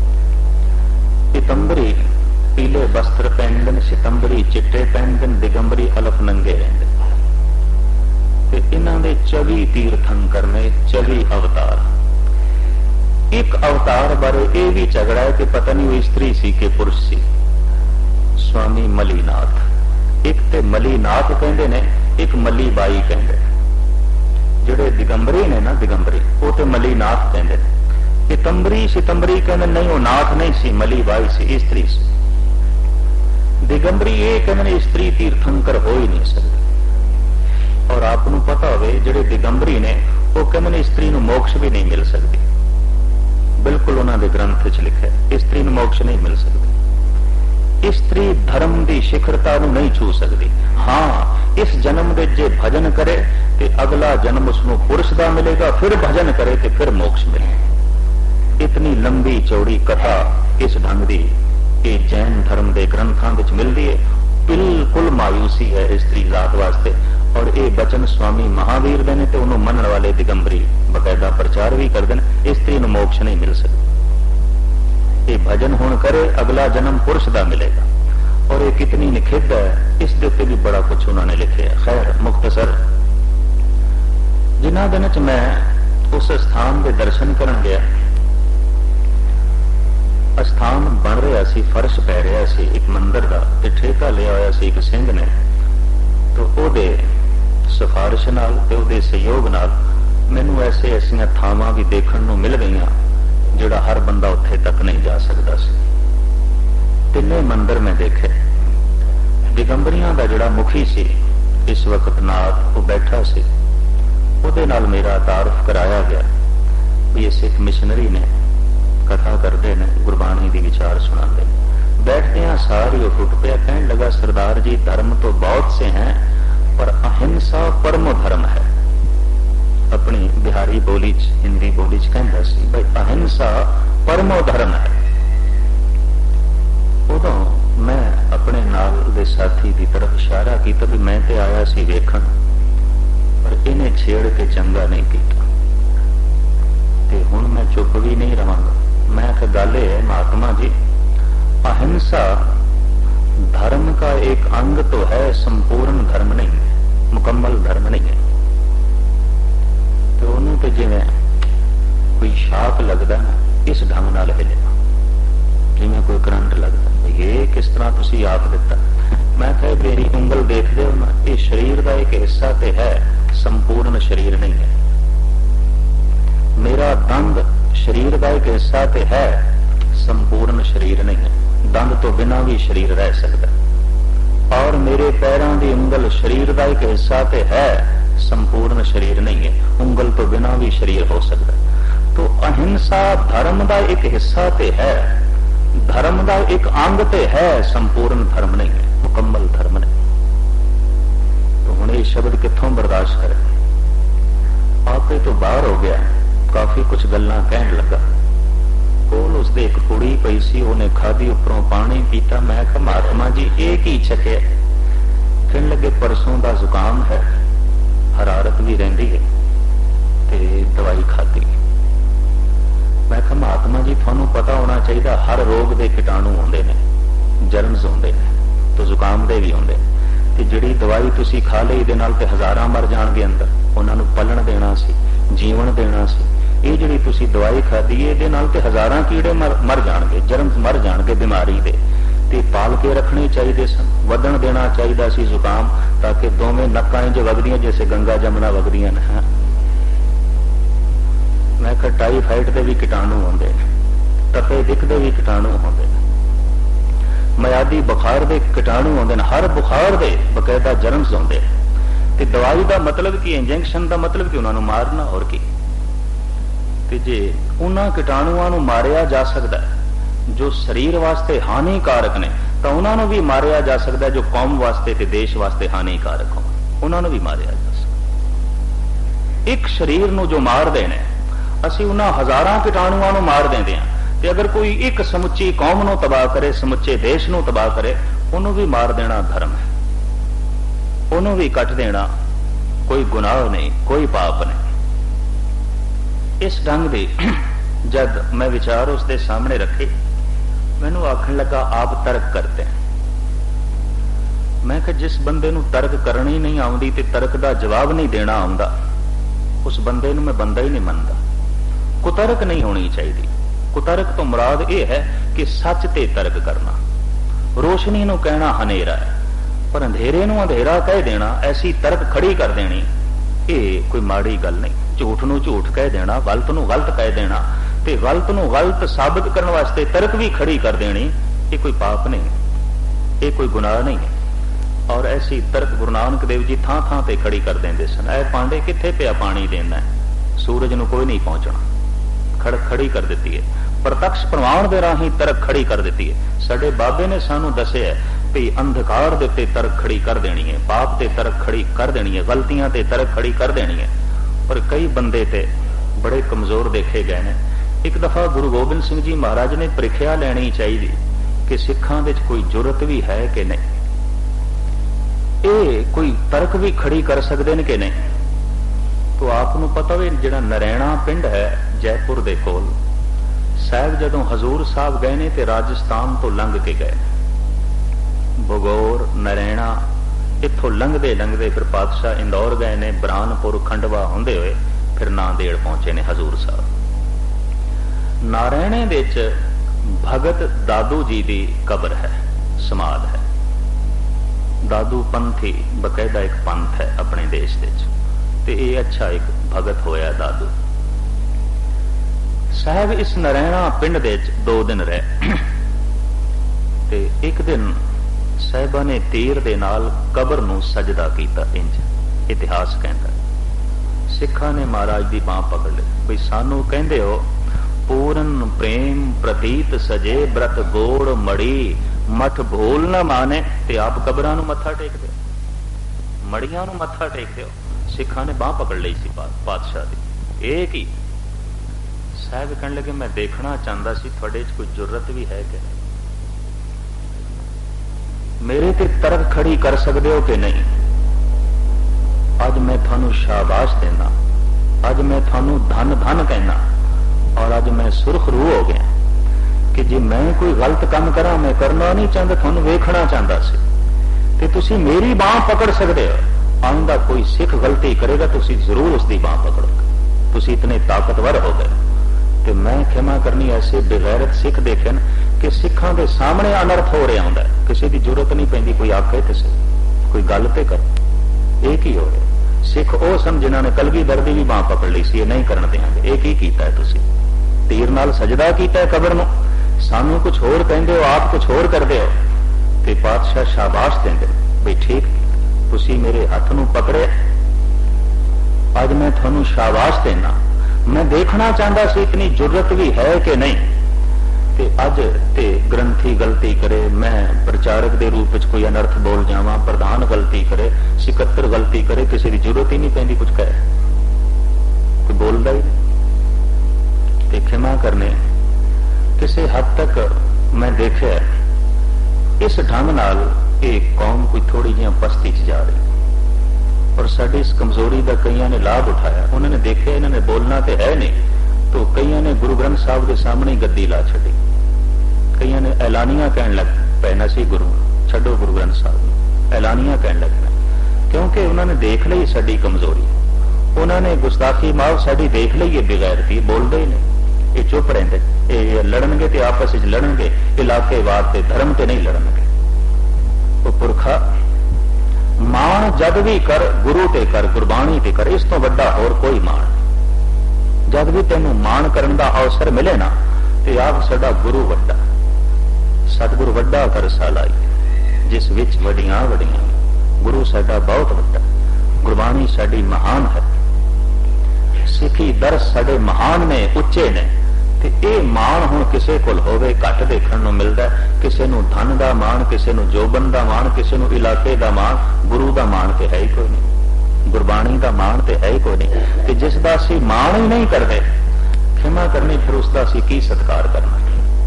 पितंबरी पीले वस्त्र पहनदे, सितंबरी चिट्टे पहनदे, दिगंबरी अलफ नंगे रहंदे। इन्हां दे चौबी तीर्थंकर ने, चौबी अवतार। एक अवतार बारे यह भी झगड़ा है कि पता नहीं वो स्त्री सी कि पुरुष सी। स्वामी मलीनाथ, एक ते मलीनाथ कहते ने, एक मलीबाई कहते। जिहड़े दिगंबरी ने ना, दिगंबरी वो तो मलीनाथ कहते हैं। पितंबरी सितंबरी कहते नहीं, वो नाथ नहीं सी, मलीबाई सी, स्त्री सी। दिगंबरी ये कहते स्त्री तीर्थंकर हो ही नहीं सकती। और आपको पता हो जिहड़े दिगंबरी ने वो कहते ने स्त्री नूं मोक्ष भी नहीं मिल सकती। बिल्कुल उन्होंने ग्रंथ च लिखा है स्त्री नूं मोक्ष नहीं मिल सकती। स्त्री धर्म की शिखरता नूं नहीं छू सकती। हाँ, इस जन्म दे जे भजन करे तो अगला जन्म उसनूं पुरुष दा मिलेगा, फिर भजन करे तो फिर मोक्ष मिलेगा। इतनी लंबी चौड़ी कथा इस ढंग की ये जैन धर्म के ग्रंथों में मिलती है। बिल्कुल मायूसी है स्त्री जात वास्ते। और ये बचन स्वामी महावीर दे ने ते उन्होंने मनने वाले दिगंबरी बकायदा प्रचार भी करते हैं, स्त्री नूं मोक्ष नहीं मिल सकता। ये भजन हुण करे अगला जन्म पुरुष का मिलेगा। और ये कितनी निखिद्ध है, इस दे उत्ते भी बड़ा कुछ उन्होंने लिखे है। खैर मुख्तसर जिन्हां दिन च मैं उस स्थान के दर्शन करन गया, स्थान बन रहा सी, फर्श पै रहा सी एक मंदिर का, ते ठेका लिया होया सी एक सिंह ने। तो ओदे सिफारिश नाल ते ओदे सहयोग नाल मैनू ऐसे ऐसियां थावां भी देखण नूं मिल गईयां जिहड़ा हर बंदा उत्थे तक नहीं जा सकदा सी। तिन्ने मंदिर में देखे। दिगंबरियां दा जिहड़ा मुखी सी इस वक्त नाथ वो बैठा सी, ओदे नाल मेरा तारुफ कराया गया भी ये सिख मिशनरी ने, कथा करते ने, गुरबाणी दी विचार सुनाते ने। बैठते सारी वो टुट पिया, कहने लगा सरदार जी धर्म तो बहुत से हैं पर अहिंसा परमो धर्म है। अपनी बिहारी बोली च, हिंदी बोली च कहंदा सी भाई अहिंसा परमो धर्म है। उदों मैं अपने नाल दे साथी की तरफ इशारा किया भी मैं ते आया सी वेखण, पर इन्हें छेड़ के चंगा नहीं किया ते हुण मैं चुप भी नहीं रहांगा। मैं आख गल है महात्मा जी, अहिंसा धर्म का एक अंग तो है, संपूर्ण धर्म नहीं है, मुकम्मल धर्म नहीं है। तो उन्होंने तो जिवें कोई शाक लगता ना इस ढंग नाल हिलेगा, जिवें कोई करंट लगता। ये किस तरह तुसीं आप दिता? मैं कहा मेरी उंगल देखते हो ना, ये शरीर का एक हिस्सा तो है, संपूर्ण शरीर नहीं है। मेरा दंद शरीर का एक हिस्सा तो है, संपूर्ण शरीर नहीं है। दंद तो बिना भी शरीर रह सकता। और मेरे पैरों की उंगल शरीर का एक हिस्सा तो है, संपूर्ण शरीर नहीं है। उंगल तो बिना भी शरीर हो सकता। तो अहिंसा धर्म का एक हिस्सा तो है, धर्म का एक अंग तो है, संपूर्ण धर्म नहीं है, मुकम्मल धर्म नहीं। तो हुण ये शब्द कित्थों बर्दाश्त करे? आपे तो बाहर हो गया, काफी कुछ गल्लां कहन लगा। कोल उसदे एक कुड़ी पई सी, उन्हें खाधी, उपरों पानी पीता। मैं कहा महात्मा जी ये की छके? कहन लगे परसों का जुकाम है, हरारत भी रहिंदी है ते दवाई खाधी। मैं कहा महात्मा जी थानू पता होना चाहिए हर रोग के कीटाणु आउंदे ने, जर्म्स आउंदे ने, तो जुकाम दे भी आउंदे ने। ते जिहड़ी दवाई तुसी खा लई इहदे नाल ते हजारां मर जाणगे अंदर, उन्हां नू पलण देना सी, जीवन देना सी। ये जिहड़ी तुसी दवाई खाधी इहदे नाल ते हजारां कीड़े मर मर जाणगे, जर्म्स मर जाणगे बीमारी दे। ते पाल के रखने चाहिए सन, वधण देना चाहिए सी जुकाम, ताकि दोवें नक्कां च वगदियां जैसे गंगा जमुना वगदियां ने। मैं कहा टाईफाइड के भी कीटाणु आउंदे ने, तपे दिखते भी कीटाणु आउंदे ने, मियादी बुखार के कीटाणु आउंदे ने, हर बुखार के बकायदा जर्म्स आउंदे ने। ते दवाई का मतलब की, इंजैक्शन का मतलब कि उन्होंने मारना, और की। ते जे उन्हां कीटाणुआं नूं मारिया जा सकता है जो शरीर वास्ते हानिकारक ने, तो उन्होंने भी मारिया जा सकता है जो कौम वास्ते ते देश वास्ते हानिकारक हो, उन्होंने भी मारिया जा सकता। एक शरीर नूं जो मार देने, असी उन्हां हजारां कीटाणुआं नूं मार देंदे हां। ते अगर कोई एक समुची कौम नूं तबाह करे, समुचे देश नूं तबाह करे, उन्होंने भी मार देना धर्म है, उन्होंने भी कट देना कोई गुनाह नहीं, कोई पाप नहीं। इस ढंग दे जब मैं विचार उसके सामने रखे, मैनू आखन लगा आप तर्क करते हैं। मैं कहा जिस बंदे नूं तर्क करनी नहीं आउंदी ते तर्क का जवाब नहीं देना आउंदा, उस बंदे नूं मैं बंदा ही नहीं मनदा। कुतर्क नहीं होनी चाहिए। कुतर्क तो मुराद यह है कि सच ते तर्क करना। रोशनी नूं कहना हनेरा है, पर अंधेरे नूं अंधेरा कह देना, ऐसी तर्क खड़ी कर देनी, ये कोई माड़ी गल नहीं। झूठ नूं झूठ कह देना, गलत नूं गलत कह देना, ते गलत नूं गलत साबित करने वास्ते तर्क भी खड़ी कर देनी, ये कोई पाप नहीं, ये कोई गुनाह नहीं है। और ऐसी तर्क गुरु नानक देव जी थां थां ते खड़ी कर देंदे सन। ऐ पांडे कित्थे पिया पानी देना है, सूरज नूं कोई नहीं पहुंचना, खड़ खड़ी कर दी है। प्रत्यक्ष प्रमाण दे राही तर्क खड़ी कर दी है। साडे बाबे ने सानू दसिया भी अंधकार दे उत्ते तर्क खड़ी कर देनी है, पाप ते तर्क खड़ी कर देनी है, गलतियां ते तर्क खड़ी कर देनी है। पर कई बंदे ते बड़े कमजोर देखे गए ने। एक दफा गुरु गोबिंद सिंह जी महाराज ने प्रीख्या लेनी चाहिए कि सिखां दे कोई जुरत भी है कि नहीं, ये कोई तर्क भी खड़ी कर सकते हैं कि नहीं। तो आपनू पता भी जिहड़ा नरैणा पिंड है जयपुर दे कोल, साहब जदों हजूर साहब गए ने ते राजस्थान तो लंघ के गए, भगौर नरैणा, इत्थों लंघदे लंघदे फिर पातशाह इंदौर गए ने, बरानपुर खंडवा होंदे हुए फिर नांदेड़ पहुंचे ने हजूर साहब। नारायणे दे च भगत दादू जी की कब्र है, समाध है। दादू पंथी बकायदा एक पंथ है अपने देश दे च, ते ये अच्छा एक भगत होया दादू साहब। इस नरैणा पिंड दे च दो दिन रहे, ते एक दिन साहिबा ने तीर दे नाल कबर नूं सजदा कीता। इंज इतिहास कहता, सिखा ने महाराज की बांह पकड़ ली, बई सानू कहंदे हो पूरन प्रेम प्रतीत सजे ब्रत गोड़ मड़ी मठ भूल न माने, ते आप कबरां नूं मत्था टेकदे हो, मड़ियां नूं मत्था टेकदे हो। सिखा ने बांह पकड़ ली सी पातशाह दी। एक ही साहब कहने लगे मैं देखना चाहता सी थोड़े च कोई जुर्रत भी है कि नहीं, मेरे ते तर्क खड़ी कर सकते हो कि नहीं। अज मैं थानू शाबाश देना, अज मैं थानू धन धन कहना, और अज मैं सुरखरू हो गया कि जे मैं कोई गलत काम करा, मैं करना नहीं चाहता, थानू वेखना चाहता सी, ते तुसी मेरी बांह पकड़ सकते हो। आंदा कोई सिख गलती करेगा तुसी जरूर उसकी बांह पकड़ोगे, तुसी इतने ताकतवर हो गए। ते मैं क्षमा करनी ऐसे बेगैरत सिख देखे कि सिखां दे सामने अनर्थ हो रहा होंदा, किसी की जरूरत नहीं पैंदी, कोई आखे ते सही, कोई गल ते कर, एक ही हो रहा। सिख ਉਹ ਸਨ ਜਿਨ੍ਹਾਂ ਨੇ ਕਲਗੀਧਰ ਦੀ ਵੀ ਬਾਂਹ ਪਕੜ ਲਈ ਸੀ, ਇਹ ਨਹੀਂ ਕਰਨ ਦੇਾਂਗੇ। ਇਹ ਕੀ ਕੀਤਾ ਹੈ ਤੁਸੀਂ? ਤੀਰ ਨਾਲ ਸਜਦਾ ਕੀਤਾ ਕਬਰ ਨੂੰ, ਸਾਨੂੰ ਕੁਝ ਹੋਰ ਕਹਿੰਦੇ ਹੋ, ਆਪ ਕੁਝ ਹੋਰ ਕਰਦੇ ਹੋ। ਤੇ ਪਾਤਸ਼ਾਹ ਸ਼ਾਬਾਸ਼ ਦਿੰਦੇ ਬਈ ਠੀਕ, ਤੁਸੀਂ ਮੇਰੇ ਹੱਥ ਨੂੰ ਪਕੜਿਆ, ਅੱਜ ਮੈਂ ਤੁਹਾਨੂੰ ਸ਼ਾਬਾਸ਼ ਦੇਣਾ। ਮੈਂ ਦੇਖਣਾ ਚਾਹੁੰਦਾ ਸੀ ਇਤਨੀ ਜੁਰਤ ਵੀ ਹੈ ਕਿ ਨਹੀਂ। ਤੇ ਅੱਜ ਤੇ ਗ੍ਰੰਥੀ ਗਲਤੀ ਕਰੇ, ਮੈਂ ਪ੍ਰਚਾਰਕ ਦੇ ਰੂਪ ਵਿੱਚ ਕੋਈ ਅਨਰਥ ਬੋਲ ਜਾਵਾਂ, ਪ੍ਰਧਾਨ ਗਲਤੀ ਕਰੇ, ਸਿਕੱਤਰ ਗਲਤੀ ਕਰੇ, ਕਿਸੇ ਦੀ ਜ਼ਰੂਰਤ ਹੀ ਨਹੀਂ ਪੈਂਦੀ ਕੁਝ ਕਹੇ, ਕੋਈ ਬੋਲਦਾ ਹੀ ਨਹੀਂ। ਤੇ ਖਿਮਾ ਕਰਨੇ ਕਿਸੇ ਹੱਦ ਤੱਕ ਮੈਂ ਦੇਖਿਆ ਇਸ ਢੰਗ ਨਾਲ ਇਹ ਕੌਮ ਕੋਈ ਥੋੜੀ ਜਿਹੀ ਪਸਤੀ 'ਚ ਜਾ ਰਹੀ, ਔਰ ਸਾਡੀ ਇਸ ਕਮਜ਼ੋਰੀ ਦਾ ਕਈਆਂ ਨੇ ਲਾਭ ਉਠਾਇਆ। ਉਹਨਾਂ ਨੇ ਦੇਖਿਆ ਇਹਨਾਂ ਨੇ ਬੋਲਣਾ ਤੇ ਹੈ ਨਹੀਂ, तो कईयां ने गुरु ग्रंथ साहब के सामने गद्दी ला छड़ी, कईयां ने ऐलानिया कहन लग पे नसी गुरु छड्डो गुरु ग्रंथ साहब, ऐलानिया कहन लग पे, क्योंकि उन्होंने देख ली साडी कमजोरी, उन्होंने गुस्ताखी माफ साडी देख ली है, बेगैरती बोलते ही नहीं, ये चुप रहते, ये लड़नगे तो आपस में लड़नगे, इलाकेवाद से धर्म से नहीं लड़नगे। तो पुरखा माण जद भी कर गुरु ते कर, गुरबाणी ते कर, इस तो वड्डा होर कोई माण। जब भी तेनू माण करन दा अवसर मिले ना, ते आप साडा गुरु वड्डा, सतगुरु वड्डा कर सालाई, जिस विच वड्डियां वड्डियां, गुरु साडा बहुत वड्डा, गुरबाणी साडी महान है, सिखी दरस साडे महान ने, उच्चे ने। ते ये माण हुण किसे कोल होवे घट देखण नूं मिलदा, किसे नूं धन दा माण, किसे नूं जोबन दा माण, किसे नूं इलाके दा माण, गुरु दा माण ते है ही कोई नहीं, गुरबाणी दा माण ते है ही कोई नहीं। कि जिस दा असीं माण ही नहीं करदे, खिमा करनी, फिर उसका असीं की सत्कार करना,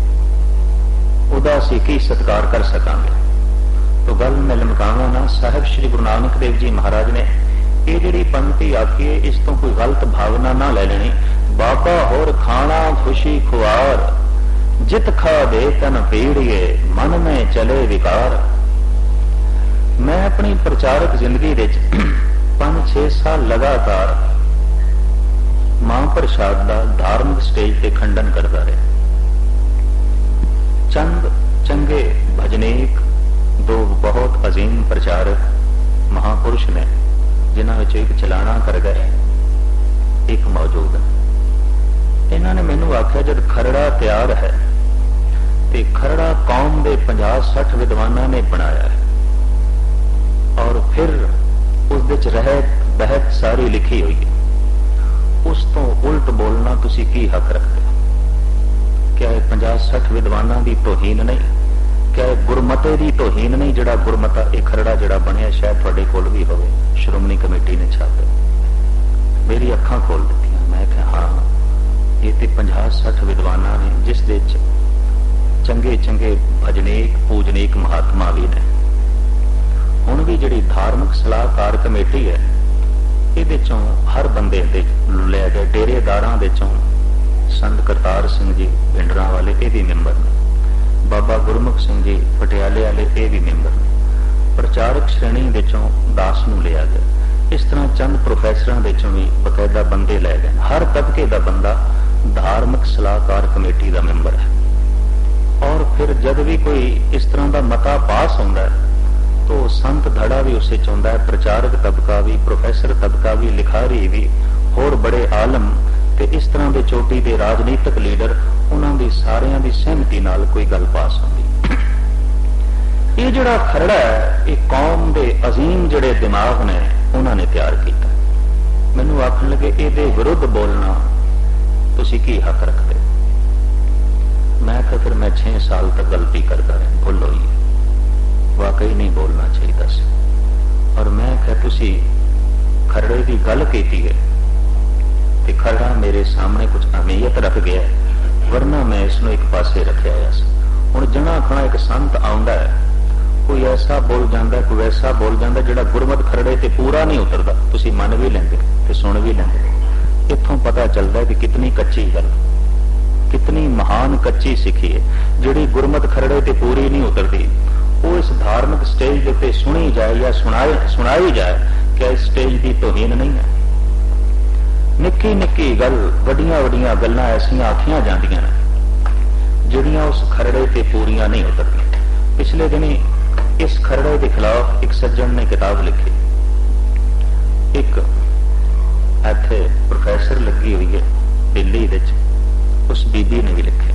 उहदा असीं की सत्कार कर सकांगे। तो गल मैं लमकावां ना, साहिब श्री गुरु नानक देव जी महाराज ने ये जिहड़ी पंक्ति आखी है, इस तो कोई गलत भावना ना ले लेनी। बाबा होर खाना खुशी खुआर, जित खा दे तन पीड़िए, मन में चले विकार। मैं अपनी प्रचारक जिंदगी विच पांच छे साल लगातार महाप्रसाद का धार्मिक स्टेज पे खंडन करता रहा। चंद चंगे भजनीक दो बहुत अजीम प्रचारक महापुरुष ने, जिन्हां विच एक चलाना कर गए, एक मौजूद है। इन्होंने मैनू आख्या जब खरड़ा तैयार है तो खरड़ा कौम के पचास सठ विद्वाना ने बनाया है, और फिर उस विच रहत बहत सारी लिखी हुई है, उस तो उल्ट बोलना तुसी की हक रखते हो? क्या है पचास सठ विद्वाना की तोहीन नहीं? क्या है गुरमते की तोहीन नहीं? जड़ा गुरमता एक खरड़ा जड़ा बनया शायद थोड़े कोल भी हो, श्रोमणी कमेटी ने छापे, मेरी अखां खोल दी। मैं कहा हाँ, ये तो पचास सठ विद्वाना ने, जिस दे चंगे चंगे भजनीक पूजनीक महात्मा भी ने। हुण भी जिहड़ी धार्मिक सलाहकार कमेटी है, ये हर बंदे दे लिया गया, डेरेदारां दे चों संत करतार सिंह जी भिंडरां वाले ये भी मैंबर ने, बाबा गुरमुख सिंह जी पटियाले वाले ये भी मैंबर ने, प्रचारक श्रेणी दे चों दास नूं लिया गया। इस तरह चंद प्रोफैसरां दे चों भी बकायदा बंदे लै गए। हर तबके का बंदा धार्मिक सलाहकार कमेटी का मैंबर है। और फिर जब भी कोई इस तरह का मता पास होता है तो संत धड़ा भी उसे चाहता है, प्रचारक तबका भी, प्रोफैसर तबका भी, लिखारी भी, होर बड़े आलम ते इस तरह के चोटी के राजनीतिक लीडर, उन्होंने सारियां दी सहमति नाल कोई गल पास होती। ये जिहड़ा खरड़ा है, ये कौम के अजीम जिहड़े दिमाग ने उन्होंने तैयार किया। मैनू आखन लगे इहदे विरुद्ध बोलना तुसी की हक रखते? मैं कहा फिर मैं छे साल तक गलती करता रहा, भुल हुई, वाकई नहीं बोलना चाहिए सी। और मैं कहा तुसी खरड़े की गल की है ते खरड़ा मेरे सामने कुछ अहमियत रख गया, वरना मैं इसनों एक पासे रखा हुआ सी। हुण जना खड़ा एक संत आउंदा है, कोई ऐसा बोल जाता है, कोई वैसा बोल जाता जिहड़ा गुरमत खरड़े ते पूरा नहीं उतरदा, तुसी मन भी लेंदे ते सुन भी लेंदे। इत्थों पता चलता है कि कितनी कच्ची गल, कितनी महान कच्ची सिखी है, जिहड़ी गुरमत खरड़े ते पूरी नहीं उतरती, वो इस धार्मिक स्टेज उत्ते सुनी जाए या सुनाई सुनाई जाए, क्या इस स्टेज की तोहीन नहीं है? निक्की निक्की गल, वड्डियां वड्डियां गल्लां ऐसियां आखियां जांदियां ने जिहड़ियां उस खरड़े ते पूरियां नहीं उतरदियां। पिछले दिनी इस खरड़े के खिलाफ एक सज्जन ने किताब लिखी, एक इत्थे प्रोफैसर लगी हुई है दिल्ली विच, उस बीबी ने भी लिखे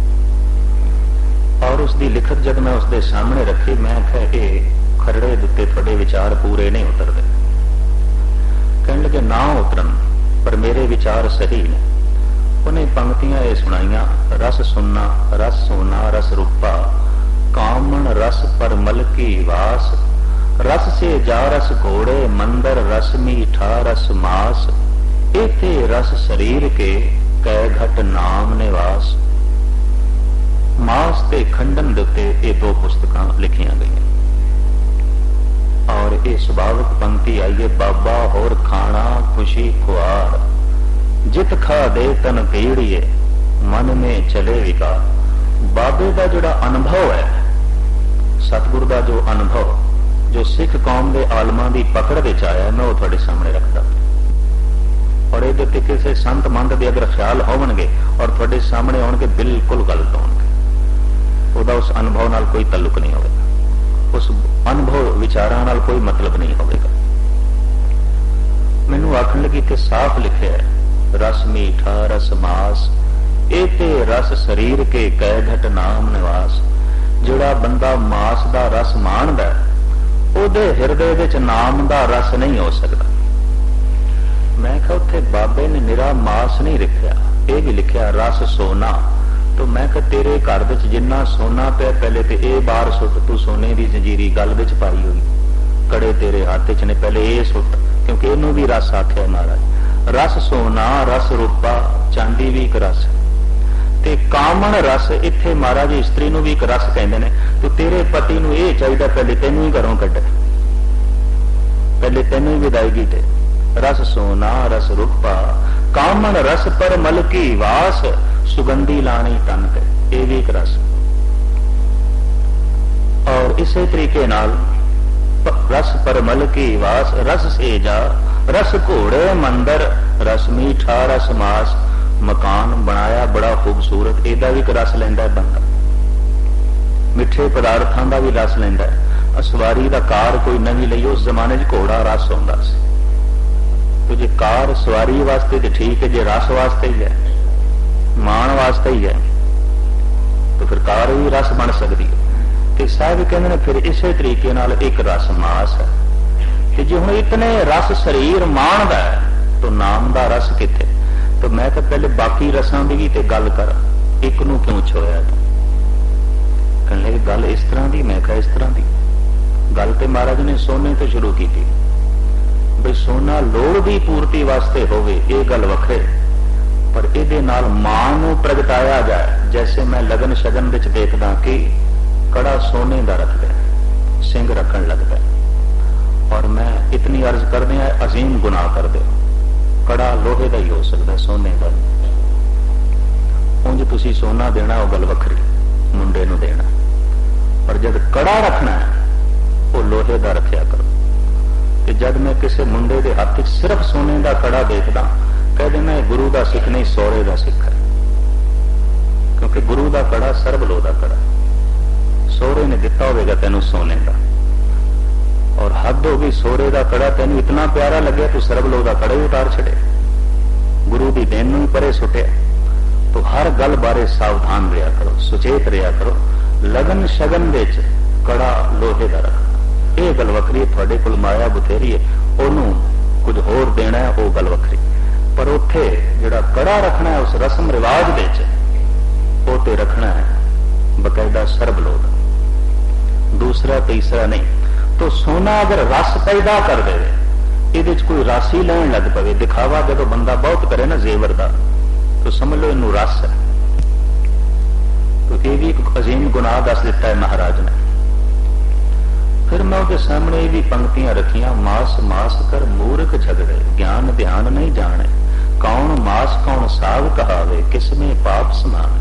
और उसकी लिखत जब मैं उसके सामने रखी, मैं आख्या ये खरड़े दुते थोड़े विचार पूरे नहीं उतरते। कहने लगे ना उतरन, पर मेरे विचार सही ने। उन्हें पंक्तियां ये सुनाइया, रस सुनना रस सोना रस रूपा, कामन रस पर मल की वास, रस से जा रस घोड़े मंदर रस मीठा रस मास, इथे रस शरीर के कै घट नाम निवास। मास ते खंडन दे ये दो पुस्तकां लिखियां गई और ये सुभाविक पंक्ति आई है, बाबा होर खाना खुशी खुआर, जित खा दे तन पीड़िए मन में चले विकार। बाबे का जोड़ा अनुभव है, सतगुरु का जो अनुभव जो सिख कौम के आलमा की पकड़ विच आया, मैं वो थोड़े सामने रखता और ये किसी संत मंत के अगर ख्याल होवणगे और थोड़े सामने आउणगे बिल्कुल गलत होणगे, ਉਹਦਾ उस अनुभव नाल कोई ताल्लुक नहीं होगा, उस अनुभव विचारां नाल कोई मतलब नहीं होगा। मैनू आखण लगी कि साफ लिखिਆ है, रस मीठा रस मास, एते रस शरीर के कै घट नाम निवास। ਜਿਹੜਾ ਬੰਦਾ ਮਾਸ ਦਾ ਰਸ ਮਾਣਦਾ ਉਹਦੇ ਹਿਰਦੇ ਵਿੱਚ ਨਾਮ ਦਾ ਰਸ ਨਹੀਂ ਹੋ ਸਕਦਾ। ਮੈਂ ਕਿਹਾ ਉੱਥੇ ਬਾਬੇ ਨੇ ਨਿਰਾ ਮਾਸ ਨਹੀਂ ਲਿਖਿਆ, ਇਹ ਵੀ ਲਿਖਿਆ ਰਸ ਸੋਨਾ। तो मैं कहा तेरे घर विच जिन्ना सोना पिया, पहले तो ये बाहर सुट, तू सोने की जंजीरी गल विच पाई हुई, कड़े तेरे हाथ च ने, पहले ये सुट, क्योंकि इनू भी रस आख्या महाराज। रस सोना रस रूपा, चांदी भी एक रस, ते कामन रस, इत्थे महाराज इस्त्री नू भी एक रस कहंदे ने। तो तेरे पति नू ये चाहिए पहले तेनू ही घरों कड्डे, पहले तेनू ही विदायगी दे। रस सोना रस रूपा, कामन रस पर मल की वास, सुगंधी लानी तन पे, ये भी एक रस। और इसे तरीके नाल रस पर मल की वास, रस से जा रस घोड़े मंदिर, रस मीठा रस मास। मकान बनाया बड़ा खूबसूरत, एदा भी एक रस लैंदा है बंदा, मिठे पदार्थों का भी रस लैंदा है। सवारी का कार कोई नवी लई, उस जमाने च घोड़ा रस होंदा सी। तो जे कार सवारी वास्ते तो ठीक है, जे रस वास्ते ही है, मान वास्ते ही है, तो फिर कार भी रस बन सकती है। तो साहब कहते हैं फिर इसे तरीके नाल एक रस मास है कि जो हुण इतने रस शरीर माणदा है तो नाम दा रस किथे। तो मैं तो पहले बाकी रसां दी भी ते गल कर, एक नूं क्यों छोया? तू कहने लगे गल इस तरह दी। मैं कहा इस तरह दी गल तो महाराज ने सोने तो शुरू की थी, बई सोना लोड़ दी पूर्ति वास्ते होवे, ये गल वखरे, पर इहदे नाल मां नूं प्रगटाया जाए। जैसे मैं लगन शगन विच देखदा कि कड़ा सोने दा रखदा, सिंह रखण लगदा, और मैं इतनी अर्ज करदे आ अजीम गुनाह कर दे, कड़ा लोहे दा ही हो सकदा, सोने दा। उंज तुसीं सोना देना वो गल वखरी, मुंडे नूं देना, पर जद कड़ा रखना है वो लोहे दा रखिया करो। कि जब मैं किसी मुंडे के हाथ सिर्फ सोने का कड़ा देखदा, कह देना गुरु का सिख नहीं सौरे का सिख है, क्योंकि गुरु का कड़ा सरबलो का कड़ा, सौरे ने दिता होगा तेनू सोने का, और हद हो गई सौरे का कड़ा तेन इतना प्यारा लगे तू सरबलो का कड़ा ही उतार छड़े, गुरु की देन ही परे सुटे। तो हर गल बारे सावधान रहा करो, सुचेत रहा करो। लगन शगन विच कड़ा लोहे का रखना, ये गल वखरी। थोड़े कोल माया बथेरी है, ओनू कुछ होर देना है, वो गल वखरी। पर उत्थे जिहड़ा कड़ा रखना है उस रस्म रिवाज विच, वो ते रखना है बकायदा सरबलो दा, दूसरा तीसरा नहीं। तो सोना अगर रस पैदा कर दे, इहदे च कोई राशि लैन लग पवे, दिखावा जदों बंदा बहुत करे ना जेवर दा, तो समझ लो इनू रस है। तो ये भी एक अजीम गुनाह दस दिता है महाराज ने। फिर मैं उसके सामने भी पंक्तियां रखियां, मास मास कर मूर्ख झगड़े, ज्ञान ध्यान नहीं जाने, कौन मास कौन साव कहावे, किसमें पाप समान।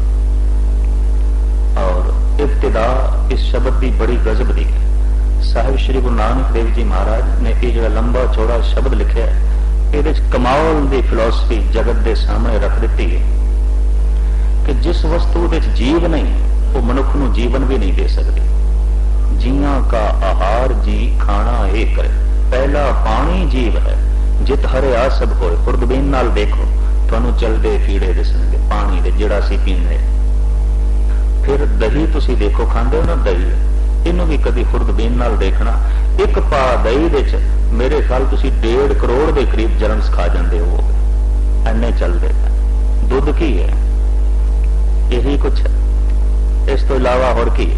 और इब्तिदा इस शब्द की बड़ी गजब दी है। साहिब श्री गुरु नानक देव जी महाराज ने ये जो लंबा चौड़ा शब्द लिखा है, ये कमाल की फिलोसफी जगत के सामने रख दी है कि जिस वस्तु विच जीव नहीं, वो मनुख नूं जीवन भी नहीं दे सकती। जिया का आहार जी खाना एक करे, पहला पानी जीव है, ਜਿਤ ਹਰਿਆ ਸਭ ਹੋਏ। ਖੁਰਦਬੀਨ ਨਾਲ ਦੇਖੋ, ਤੁਹਾਨੂੰ ਚਲਦੇ ਕੀੜੇ ਦਿਸਣਗੇ ਪਾਣੀ ਦੇ, ਜਿਹੜਾ ਅਸੀਂ ਪੀਂਦੇ। ਫਿਰ ਦਹੀਂ ਤੁਸੀਂ ਦੇਖੋ, ਖਾਂਦੇ ਹੋ ਨਾ ਦਹੀਂ, ਇਹਨੂੰ ਵੀ ਕਦੀ ਖੁਰਦਬੀਨ ਨਾਲ ਦੇਖਣਾ। ਇੱਕ ਪਾ ਦਹੀਂ ਦੇ ਚ ਮੇਰੇ ਖਿਆਲ ਤੁਸੀਂ ਡੇਢ ਕਰੋੜ ਦੇ ਕਰੀਬ ਜਰਮਸ ਖਾ ਜਾਂਦੇ ਹੋ, ਐਨੇ ਚੱਲਦੇ। ਦੁੱਧ ਕੀ ਹੈ? ਇਹੀ ਕੁਛ ਹੈ, ਇਸ ਤੋਂ ਇਲਾਵਾ ਹੋਰ ਕੀ?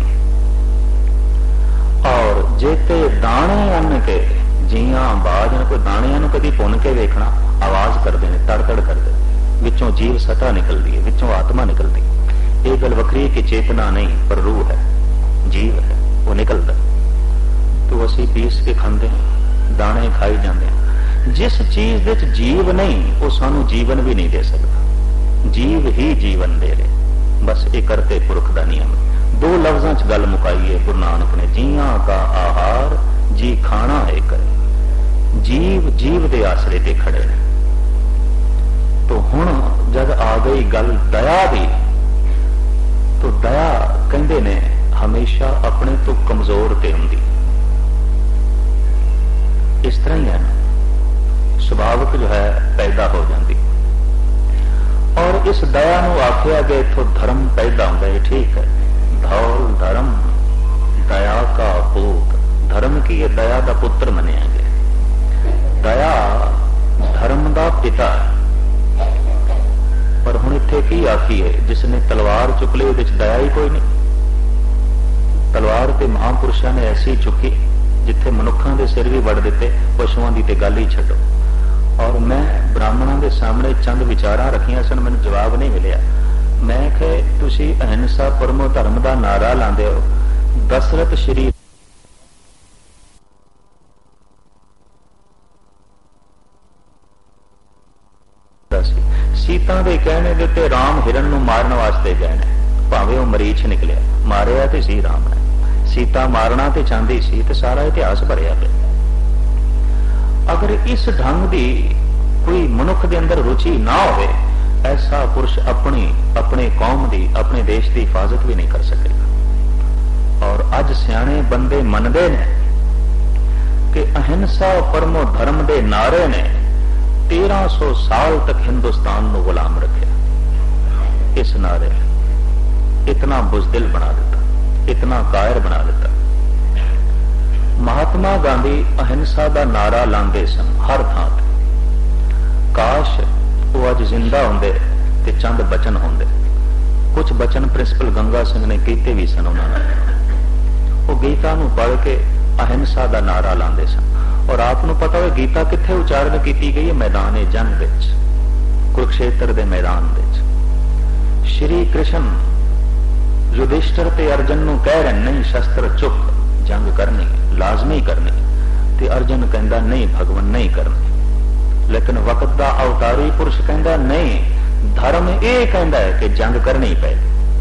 ਔਰ ਜੇ ਤੇ ਦਾਣੇ ਅੰਨ ਕੇ ਜੀਆਂ ਬਾਜ ਨੇ, ਕੋਈ ਦਾਣਿਆਂ ਨੂੰ ਕਦੀ ਭੁੰਨ ਕੇ ਵੇਖਣਾ, ਆਵਾਜ਼ ਕਰਦੇ ਨੇ, ਤੜ ਤੜ ਕਰਦੇ, ਵਿੱਚੋਂ ਜੀਵ ਸਤਾ ਨਿਕਲਦੀ ਹੈ, ਵਿੱਚੋਂ ਆਤਮਾ ਨਿਕਲਦੀ ਹੈ। ਇਹ ਗੱਲ ਵੱਖਰੀ ਕਿ ਚੇਤਨਾ ਨਹੀਂ, ਪਰ ਰੂਹ ਹੈ, ਜੀਵ ਹੈ, ਉਹ ਨਿਕਲਦਾ। ਤੋ ਅਸੀਂ ਪੀਸ ਕੇ ਖਾਂਦੇ ਹਾਂ, ਦਾਣੇ ਖਾਈ ਜਾਂਦੇ ਹਾਂ। ਜਿਸ ਚੀਜ਼ ਵਿੱਚ ਜੀਵ ਨਹੀਂ, ਉਹ ਸਾਨੂੰ ਜੀਵਨ ਵੀ ਨਹੀਂ ਦੇ ਸਕਦਾ। ਜੀਵ ਹੀ ਜੀਵਨ ਦੇ ਰਿਹਾ। ਬਸ ਇਹ ਕਰਤੇ ਪੁਰਖ ਦਾ ਨਿਯਮ। ਦੋ ਲਫ਼ਜ਼ਾਂ ਚ ਗੱਲ ਮੁਕਾਈ ਹੈ ਗੁਰੂ ਨਾਨਕ ਨੇ, ਜੀਆਂ ਕਾ ਆਹਾਰ ਜੀ ਖਾਣਾ ਹੈ ਕਰੇ। ਜੀਵ ਜੀਵ ਦੇ ਆਸਰੇ ਤੇ ਖੜੇ ਨੇ। ਤੋ ਹੁਣ ਜਦ ਆ ਗਈ ਗੱਲ ਦਇਆ ਦੀ, ਤੋ ਦਇਆ ਕਹਿੰਦੇ ਨੇ ਹਮੇਸ਼ਾ ਆਪਣੇ ਤੋਂ ਕਮਜ਼ੋਰ ਤੇ ਹੁੰਦੀ। ਇਸ ਤਰ੍ਹਾਂ ਹੀ ਹੈ ਨਾ, ਸੁਭਾਵਕ ਜੋ ਹੈ ਪੈਦਾ ਹੋ ਜਾਂਦੀ। ਔਰ ਇਸ ਦਇਆ ਨੂੰ ਆਖਿਆ ਕਿ ਇਥੋਂ ਧਰਮ ਪੈਦਾ ਹੁੰਦਾ ਹੈ। ਠੀਕ ਹੈ, ਧੌਲ ਧਰਮ ਦਇਆ ਕਾ ਪੂਤ। ਧਰਮ ਕੀ ਹੈ? ਦਇਆ ਦਾ ਪੁੱਤਰ ਮੰਨਿਆ ਗਿਆ। ਦਇਆ ਧਰਮ ਦਾ ਪਿਤਾ ਹੈ। ਪਰ ਹੁਣ ਇੱਥੇ ਕੀ ਆਖੀਏ? ਜਿਸ ਨੇ ਤਲਵਾਰ ਚੁੱਕ ਲਈ ਉਹਦੇ ਚ ਦਇਆ ਹੀ ਕੋਈ ਨਹੀਂ। ਤਲਵਾਰ ਤੇ ਮਹਾਂਪੁਰਸ਼ਾਂ ਨੇ ਐਸੀ ਚੁੱਕੀ ਜਿੱਥੇ ਮਨੁੱਖਾਂ ਦੇ ਸਿਰ ਵੀ ਵੱਢ ਦਿੱਤੇ, ਪਸ਼ੂਆਂ ਦੀ ਤੇ ਗੱਲ ਹੀ ਛੱਡੋ। ਔਰ ਮੈਂ ਬ੍ਰਾਹਮਣਾਂ ਦੇ ਸਾਹਮਣੇ ਚੰਦ ਵਿਚਾਰਾਂ ਰੱਖੀਆਂ ਸਨ, ਮੈਨੂੰ ਜਵਾਬ ਨਹੀਂ ਮਿਲਿਆ। ਮੈਂ ਕਿ ਤੁਸੀਂ ਅਹਿੰਸਾ ਪਰਮੋ ਧਰਮ ਦਾ ਨਾਰਾ ਲਾਉਂਦੇ ਹੋ। ਦਸ਼ਰਥ ਸ਼੍ਰੀ ਸੀਤਾ ਦੇ ਕਹਿਣੇ ਦੇ ਉੱਤੇ ਰਾਮ ਹਿਰਨ ਨੂੰ ਮਾਰਨ ਵਾਸਤੇ ਗਏ ਨੇ, ਭਾਵੇਂ ਉਹ ਮਰੀਚ ਨਿਕਲਿਆ, ਮਾਰਿਆ ਤੇ ਸੀ ਰਾਮ ਨੇ। ਸੀਤਾ ਮਾਰਨਾ ਤੇ ਚਾਹੁੰਦੀ ਸੀ, ਤੇ ਸਾਰਾ ਇਤਿਹਾਸ ਭਰਿਆ ਪਿਆ। ਅਗਰ ਇਸ ਢੰਗ ਦੀ ਕੋਈ ਮਨੁੱਖ ਦੇ ਅੰਦਰ ਰੁਚੀ ਨਾ ਹੋਵੇ, ਐਸਾ ਪੁਰਸ਼ ਆਪਣੀ ਆਪਣੇ ਕੌਮ ਦੀ, ਆਪਣੇ ਦੇਸ਼ ਦੀ ਹਿਫਾਜ਼ਤ ਵੀ ਨਹੀਂ ਕਰ ਸਕੇਗਾ। ਔਰ ਅੱਜ ਸਿਆਣੇ ਬੰਦੇ ਮੰਨਦੇ ਨੇ ਕਿ ਅਹਿੰਸਾ ਪਰਮੋ ਧਰਮ ਦੇ ਨਾਰੇ ਨੇ ਤੇਰਾਂ ਸੌ ਸਾਲ ਤੱਕ ਹਿੰਦੁਸਤਾਨ ਨੂੰ ਗੁਲਾਮ ਰੱਖਿਆ। ਇਸ ਨਾਰੇ ਇਤਨਾ ਬੁਜ਼ਦਿਲ ਬਣਾ ਦਿੱਤਾ, ਇਤਨਾ ਕਾਇਰ ਬਣਾ ਦਿੱਤਾ। ਮਹਾਤਮਾ ਗਾਂਧੀ ਅਹਿੰਸਾ ਦਾ ਨਾਰਾ ਲਾਉਂਦੇ ਸਨ ਹਰ ਥਾਂ ਤੇ। ਕਾਸ਼ ਉਹ ਅੱਜ ਜ਼ਿੰਦਾ ਹੁੰਦੇ ਤੇ ਚੰਦ ਬਚਨ ਹੁੰਦੇ। ਕੁਝ ਬਚਨ ਪ੍ਰਿੰਸੀਪਲ ਗੰਗਾ ਸਿੰਘ ਨੇ ਕੀਤੇ ਵੀ ਸਨ ਉਹਨਾਂ ਨੇ। ਉਹ ਗੀਤਾ ਨੂੰ ਪੜ੍ਹ ਕੇ ਅਹਿੰਸਾ ਦਾ ਨਾਰਾ ਲਾਉਂਦੇ ਸਨ। ਔਰ ਆਪ ਨੂੰ ਪਤਾ ਹੋਵੇ ਗੀਤਾ ਕਿੱਥੇ ਉਚਾਰਨ ਕੀਤੀ ਗਈ ਹੈ? ਮੈਦਾਨ ਜੰਗ ਵਿੱਚ, ਕੁਰੂਕਸ਼ੇਤਰ ਦੇ ਮੈਦਾਨ ਵਿੱਚ। ਸ਼੍ਰੀ ਕ੍ਰਿਸ਼ਨ ਯੁਧਿਸ਼ਠਰ ਤੇ ਅਰਜਨ ਨੂੰ ਕਹਿ ਰਹੇ ਨਹੀਂ ਸ਼ਸਤਰ ਚੁੱਕ, ਜੰਗ ਕਰਨੀ ਲਾਜ਼ਮੀ ਕਰਨੀ, ਤੇ ਅਰਜਨ ਕਹਿੰਦਾ ਨਹੀਂ ਭਗਵਾਨ ਨਹੀਂ ਕਰਨੀ। ਲੇਕਿਨ ਵਕਤ ਦਾ ਅਵਤਾਰੀ ਪੁਰਸ਼ ਕਹਿੰਦਾ ਨਹੀਂ, ਧਰਮ ਇਹ ਕਹਿੰਦਾ ਹੈ ਕਿ ਜੰਗ ਕਰਨੀ ਪਏ।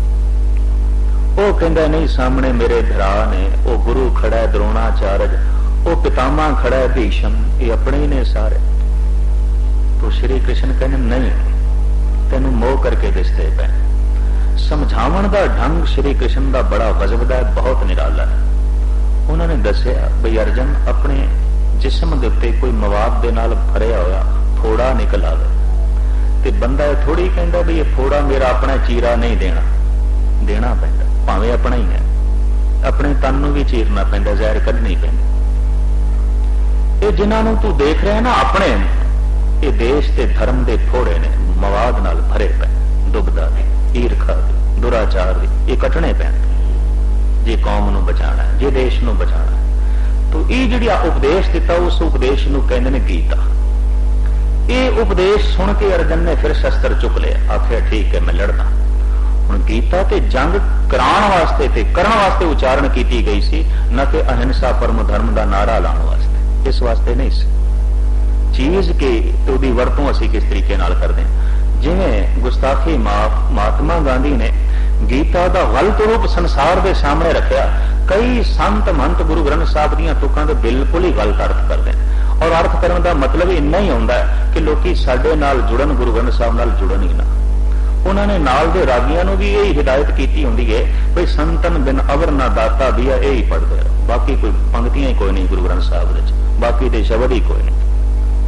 ਉਹ ਕਹਿੰਦਾ ਨਹੀਂ, ਸਾਹਮਣੇ ਮੇਰੇ ਭਰਾ ਨੇ, ਉਹ ਗੁਰੂ ਖੜਾ ਹੈ ਦਰੋਣਾਚਾਰਜ, ਉਹ ਪਿਤਾਮਾ ਖੜਾ ਹੈ ਭੀਸ਼ਮ, ਇਹ ਆਪਣੇ ਹੀ ਨੇ ਸਾਰੇ। तो श्री कृष्ण कहने नहीं, तेन मोह करके दिसते पे। समझावन का ढंग श्री कृष्ण का बड़ा गजब है, बहुत निराला है। उन्होंने दसिया बई अर्जन अपने जिस्म के उत्ते कोई मवाद के नाल भरिया होया फोड़ा निकल आवे, ते बंदा थोड़ी कहता भी ये फोड़ा मेरा अपना चीरा नहीं देना, देना पैंदा, भावें अपना ही है, अपने तन नूं भी चीरना पैंदा, जहर कढनी पैंदी। ये जिन्हां तू देख रहा है ना अपने, ये देश के धर्म के फोड़े ने, मवाद नाल भरे पे, दुबदा दे, ईरखा दे, दुराचार दे, ये कटने पैंदे जे कौम नूं बचाना है, जे देश नूं बचाना है। तो ये जिहड़ा उपदेश दिता उस उपदेश नूं कहंदे ने गीता। ये उपदेश सुन के अर्जन ने फिर शस्त्र चुक लिया, आखिया ठीक है मैं लड़ना। हुण गीता ते जंग कराउण वास्ते ते करन वास्ते उच्चारण कीती गई सी, न कि अहिंसा परम धर्म का नारा लाउण वास्ते, इस वास्ते नहीं सी। चीज की तो दी वरतों असीं किस तरीके नाल करदे हां। जिवें गुस्ताखी माफ महात्मा गांधी ने गीता का गलत रूप संसार के सामने रखा, कई संत महंत गुरु ग्रंथ साहब दीयां तुकां दे बिल्कुल ही गलत अर्थ करते हैं। और अर्थ करने का मतलब इन्ना ही होंदा है कि लोग साडे नाल जुड़न, गुरु ग्रंथ साहब नाल जुड़न ही ना। उन्होंने नाल दे रागियां नूं भी यही हिदायत की होंदी है भाई संतन बिन अवर ना दाता दिया, यही पढ़ते रहो, बाकी कोई पंक्तियां ही कोई नहीं गुरु ग्रंथ साहब दे, बाकी दे शब्द ही कोई नहीं।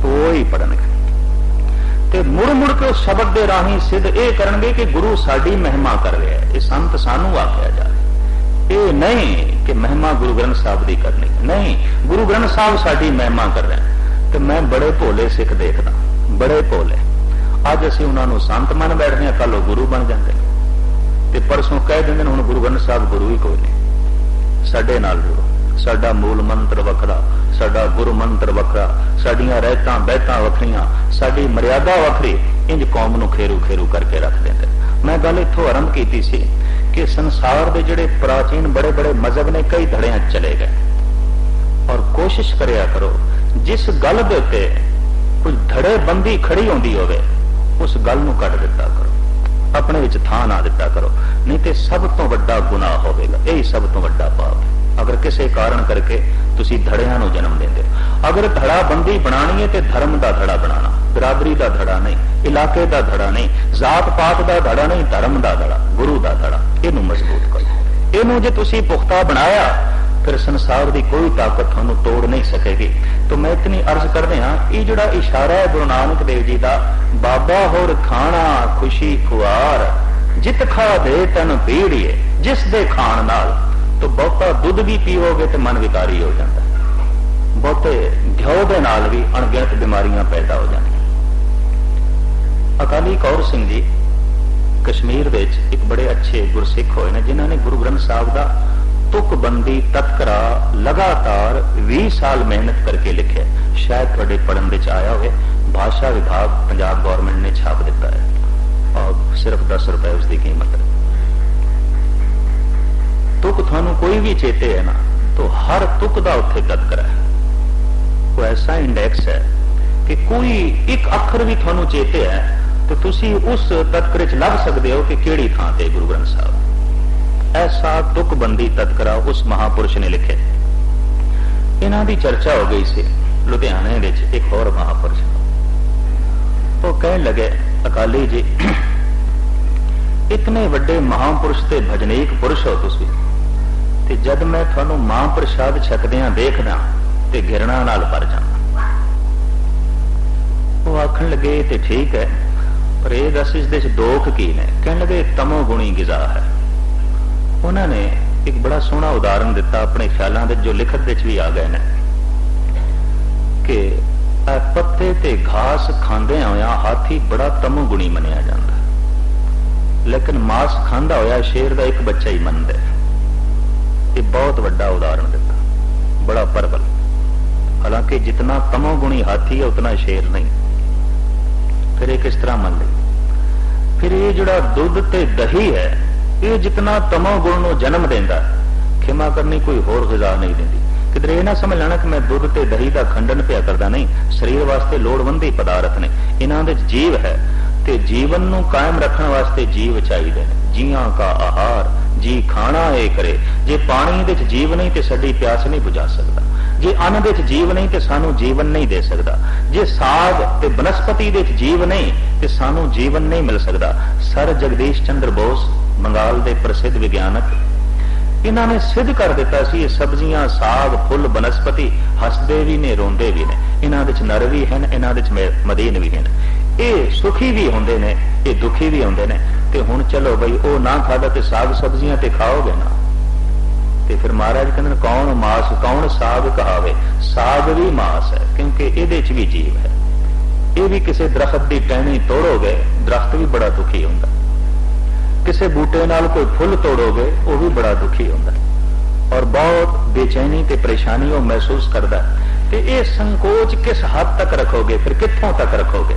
तो वो ही पढ़नगे ते मुड़ मुड़ के उस शब्द के राही सिद्ध ये करनगे कि गुरु साडी महिमा कर रहा है। ये संत सानू आख्या जा रहा, ये नहीं कि महिमा गुरु ग्रंथ साहब की करनी, नहीं, गुरु ग्रंथ साहब साडी महिमा कर रहे हैं। तो मैं बड़े भोले सिख देखदा, बड़े भोले, अज असीं उन्होंने संत मन बैठते हैं, कल गुरु बन जाते हैं, ते परसों कह देंगे हुण गुरु ग्रंथ साहब गुरु ही कोई नहीं, साडे नाल जुड़ो, साडा मूल मंत्र वखरा, साडा गुरु मंत्र वखरा, साडियां रहतां बहतां वखरियां, साडी मर्यादा वखरी, इंज कौम नूं खेरू खेरू करके रख देंदे। मैं गल इत्थों आरंभ कीती सी कि संसार दे जिहड़े प्राचीन बड़े बड़े मजहब ने कई धड़ियां चले गए, और कोशिश करिया करो जिस गल दे उत्ते कुछ धड़ेबंदी खड़ी होंदी होवे उस गल नूं कढ दिता करो, अपने विच थां ना दिता करो, नहीं ते सब तो वड्डा गुनाह होवेगा, यही सब तो वड्डा पाप है। अगर किसी कारण करके तुसी धड़ियां नूं जन्म देंदे हो, अगर धड़ाबंदी बनानी है तो धर्म का धड़ा बनाना, बिरादरी का धड़ा नहीं, इलाके का धड़ा नहीं, जात पात का धड़ा नहीं, धर्म का धड़ा, गुरु का धड़ा, इनू मजबूत करो। इनू जे तुसी पुख्ता बनाया फिर संसार की कोई ताकत थानू तोड़ नहीं सकेगी। तो मैं इतनी अर्ज करदे हां, ये जिहड़ा इशारा है गुरु नानक देव जी का, बाबा होर खाना खुशी खुआर, जित खा दे तन पीड़िए, जिस दे खाण नाल, तो बहुता दुध भी पीओगे तो मन विकारी हो जाता है, बहुते घ्यो के नाल भी अणगिणत बीमारियां पैदा हो जाती। अकाली कौर सिंह जी कश्मीर विच एक बड़े अच्छे गुरसिख होए ने, जिन्होंने गुरु ग्रंथ साहब का तुकबंदी तत्करा लगातार बीस साल मेहनत करके लिखे, शायद थोड़े पढ़न विच आया होवे, भाषा विभाग पंजाब गवर्नमेंट ने छाप दिता है और सिर्फ दस रुपए उसकी कीमत है। तुक थानू कोई भी चेते है ना, तो हर तुक का उत्थे तत्करा है, वो ऐसा इंडेक्स है कि कोई एक अखर भी थानू चेते है तो तुसी उस तत्करे च लभ सकते हो कि किहड़ी थां ते गुरु ग्रंथ साहब। ऐसा तुकबंदी तत्करा उस महापुरुष ने लिखे। इन्हां दी चर्चा हो गई सी लुधियाने विच एक होर महापुरुष, तो कहन लगे अकाली जी इतने वड्डे महापुरुष ते भजनीक पुरुष हो तुसी, ते जद मैं थानू महाप्रसाद छकदियां देखदा ते घिरना नाल भर जांदा। वो आखण लगे ते ठीक है, पर यह दस इस दे दोख की ने? कहने लगे तमोगुणी गिजा है। उन्होंने एक बड़ा सोहना उदाहरण दिता अपने ख्यालों के, जो लिखत विच भी आ गए ने, कि पत्ते ते घास खांदे होया हाथी बड़ा तमोगुणी मनिया जाता, लेकिन मांस खांदा होया शेर का एक बच्चा ही मनदा है। ये बहुत बड़ा उदाहरण दिता, बड़ा परबल। हालांकि जितना तमोगुणी हाथी है उतना शेर नहीं। फिर ये किस तरह मन ली? फिर ये जिहड़ा दुध ते दही है, ये जितना तमोगुण नूं जन्म देंदा, खिमा करनी कोई होर ग़िज़ा नहीं देंदी। किधरे ये ना समझ लेना कि मैं दुध ते दही का खंडन पिया करदा, नहीं। शरीर वास्ते लोड़वंदी पदार्थ ने, इन्हां दे जीव है, ते जीवन नूं कायम रखण वास्ते जीव चाहिए ने। जियां का आहार जी खाना ए करे, जे पानी दे जीव नहीं तो साडी प्यास नहीं बुझा सकता, जे अन्न दे जीव नहीं तो सानू जीवन नहीं दे सकता, जे साग ते बनस्पति दे जीव नहीं तो सानू जीवन नहीं मिल सकता। सर जगदीश चंद्र बोस बंगाल के प्रसिद्ध विज्ञानक, इन्होंने सिद्ध कर दिता सी, ये सब्जियां साग फुल बनस्पति हसदे भी ने रोंदे भी ने, इन्हां दे नर भी हैं, इन्हां दे मदीन भी हैं, ये सुखी भी होंदे ने, ये दुखी भी होंदे ने। ते हुण चलो बई ओ ना खादा ते साग सब्जियां ते खाओगे ना, ते फिर महाराज कहंदे कौन मांस कौन साग कहावे, साग भी मांस है, क्योंकि इहदे च भी जीव है। ये भी किसी दरख्त की टहनी तोड़ोगे, दरख्त भी बड़ा दुखी होंदा, किसी बूटे नाल कोई फुल तोड़ोगे वो भी बड़ा दुखी होंदा, और बहुत बेचैनी ते परेशानी वो महसूस करता है। ते ये संकोच किस हद तक रखोगे, फिर कित्थों तक रखोगे?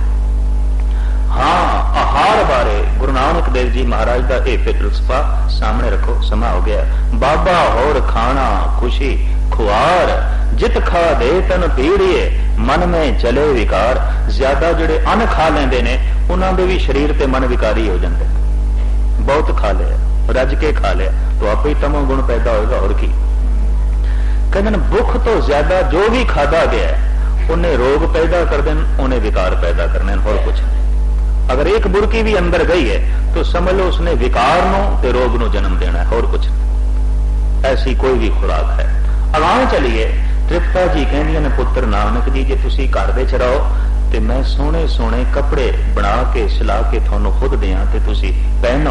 हाँ, आहार बारे गुरु नानक देव जी महाराज का यह फिलसफा सामने रखो। समा हो गया। बाबा होर खाना खुशी खुआर, जित खा दे तन पीड़िए, मन में चले विकार। ज्यादा जिहड़े अन्न खा लेंदे ने उन्हां दे भी शरीर ते मन विकारी हो जाते, बहुत खा लिया, रज के खा लिया तो आपे ही तमोगुण पैदा होगा। और की कहते भुख तो ज्यादा जो भी खादा गया उन्हें रोग पैदा कर देन, उन्हें विकार पैदा करने, और कुछ नहीं। अगर एक बुरकी भी अंदर गई है तो समझ लो उसने विकार नो ते रोग नो जन्म देना है, और कुछ नहीं। ऐसी कोई भी खुराक है। अगां चलिए ਤ੍ਰਿਪਤਾ ਜੀ ਕਹਿੰਦੀਆਂ ਨੇ ਪੁੱਤਰ ਨਾਨਕ ਜੀ, ਜੇ ਤੁਸੀਂ ਘਰ ਵਿੱਚ ਰਹੋ ਤੇ ਮੈਂ ਸੋਹਣੇ ਸੋਹਣੇ ਕੱਪੜੇ ਬਣਾ ਕੇ ਸਿਲਾ ਕੇ ਤੁਹਾਨੂੰ ਖੁਦ ਦਿਆਂ ਤੇ ਤੁਸੀਂ ਪਹਿਨੋ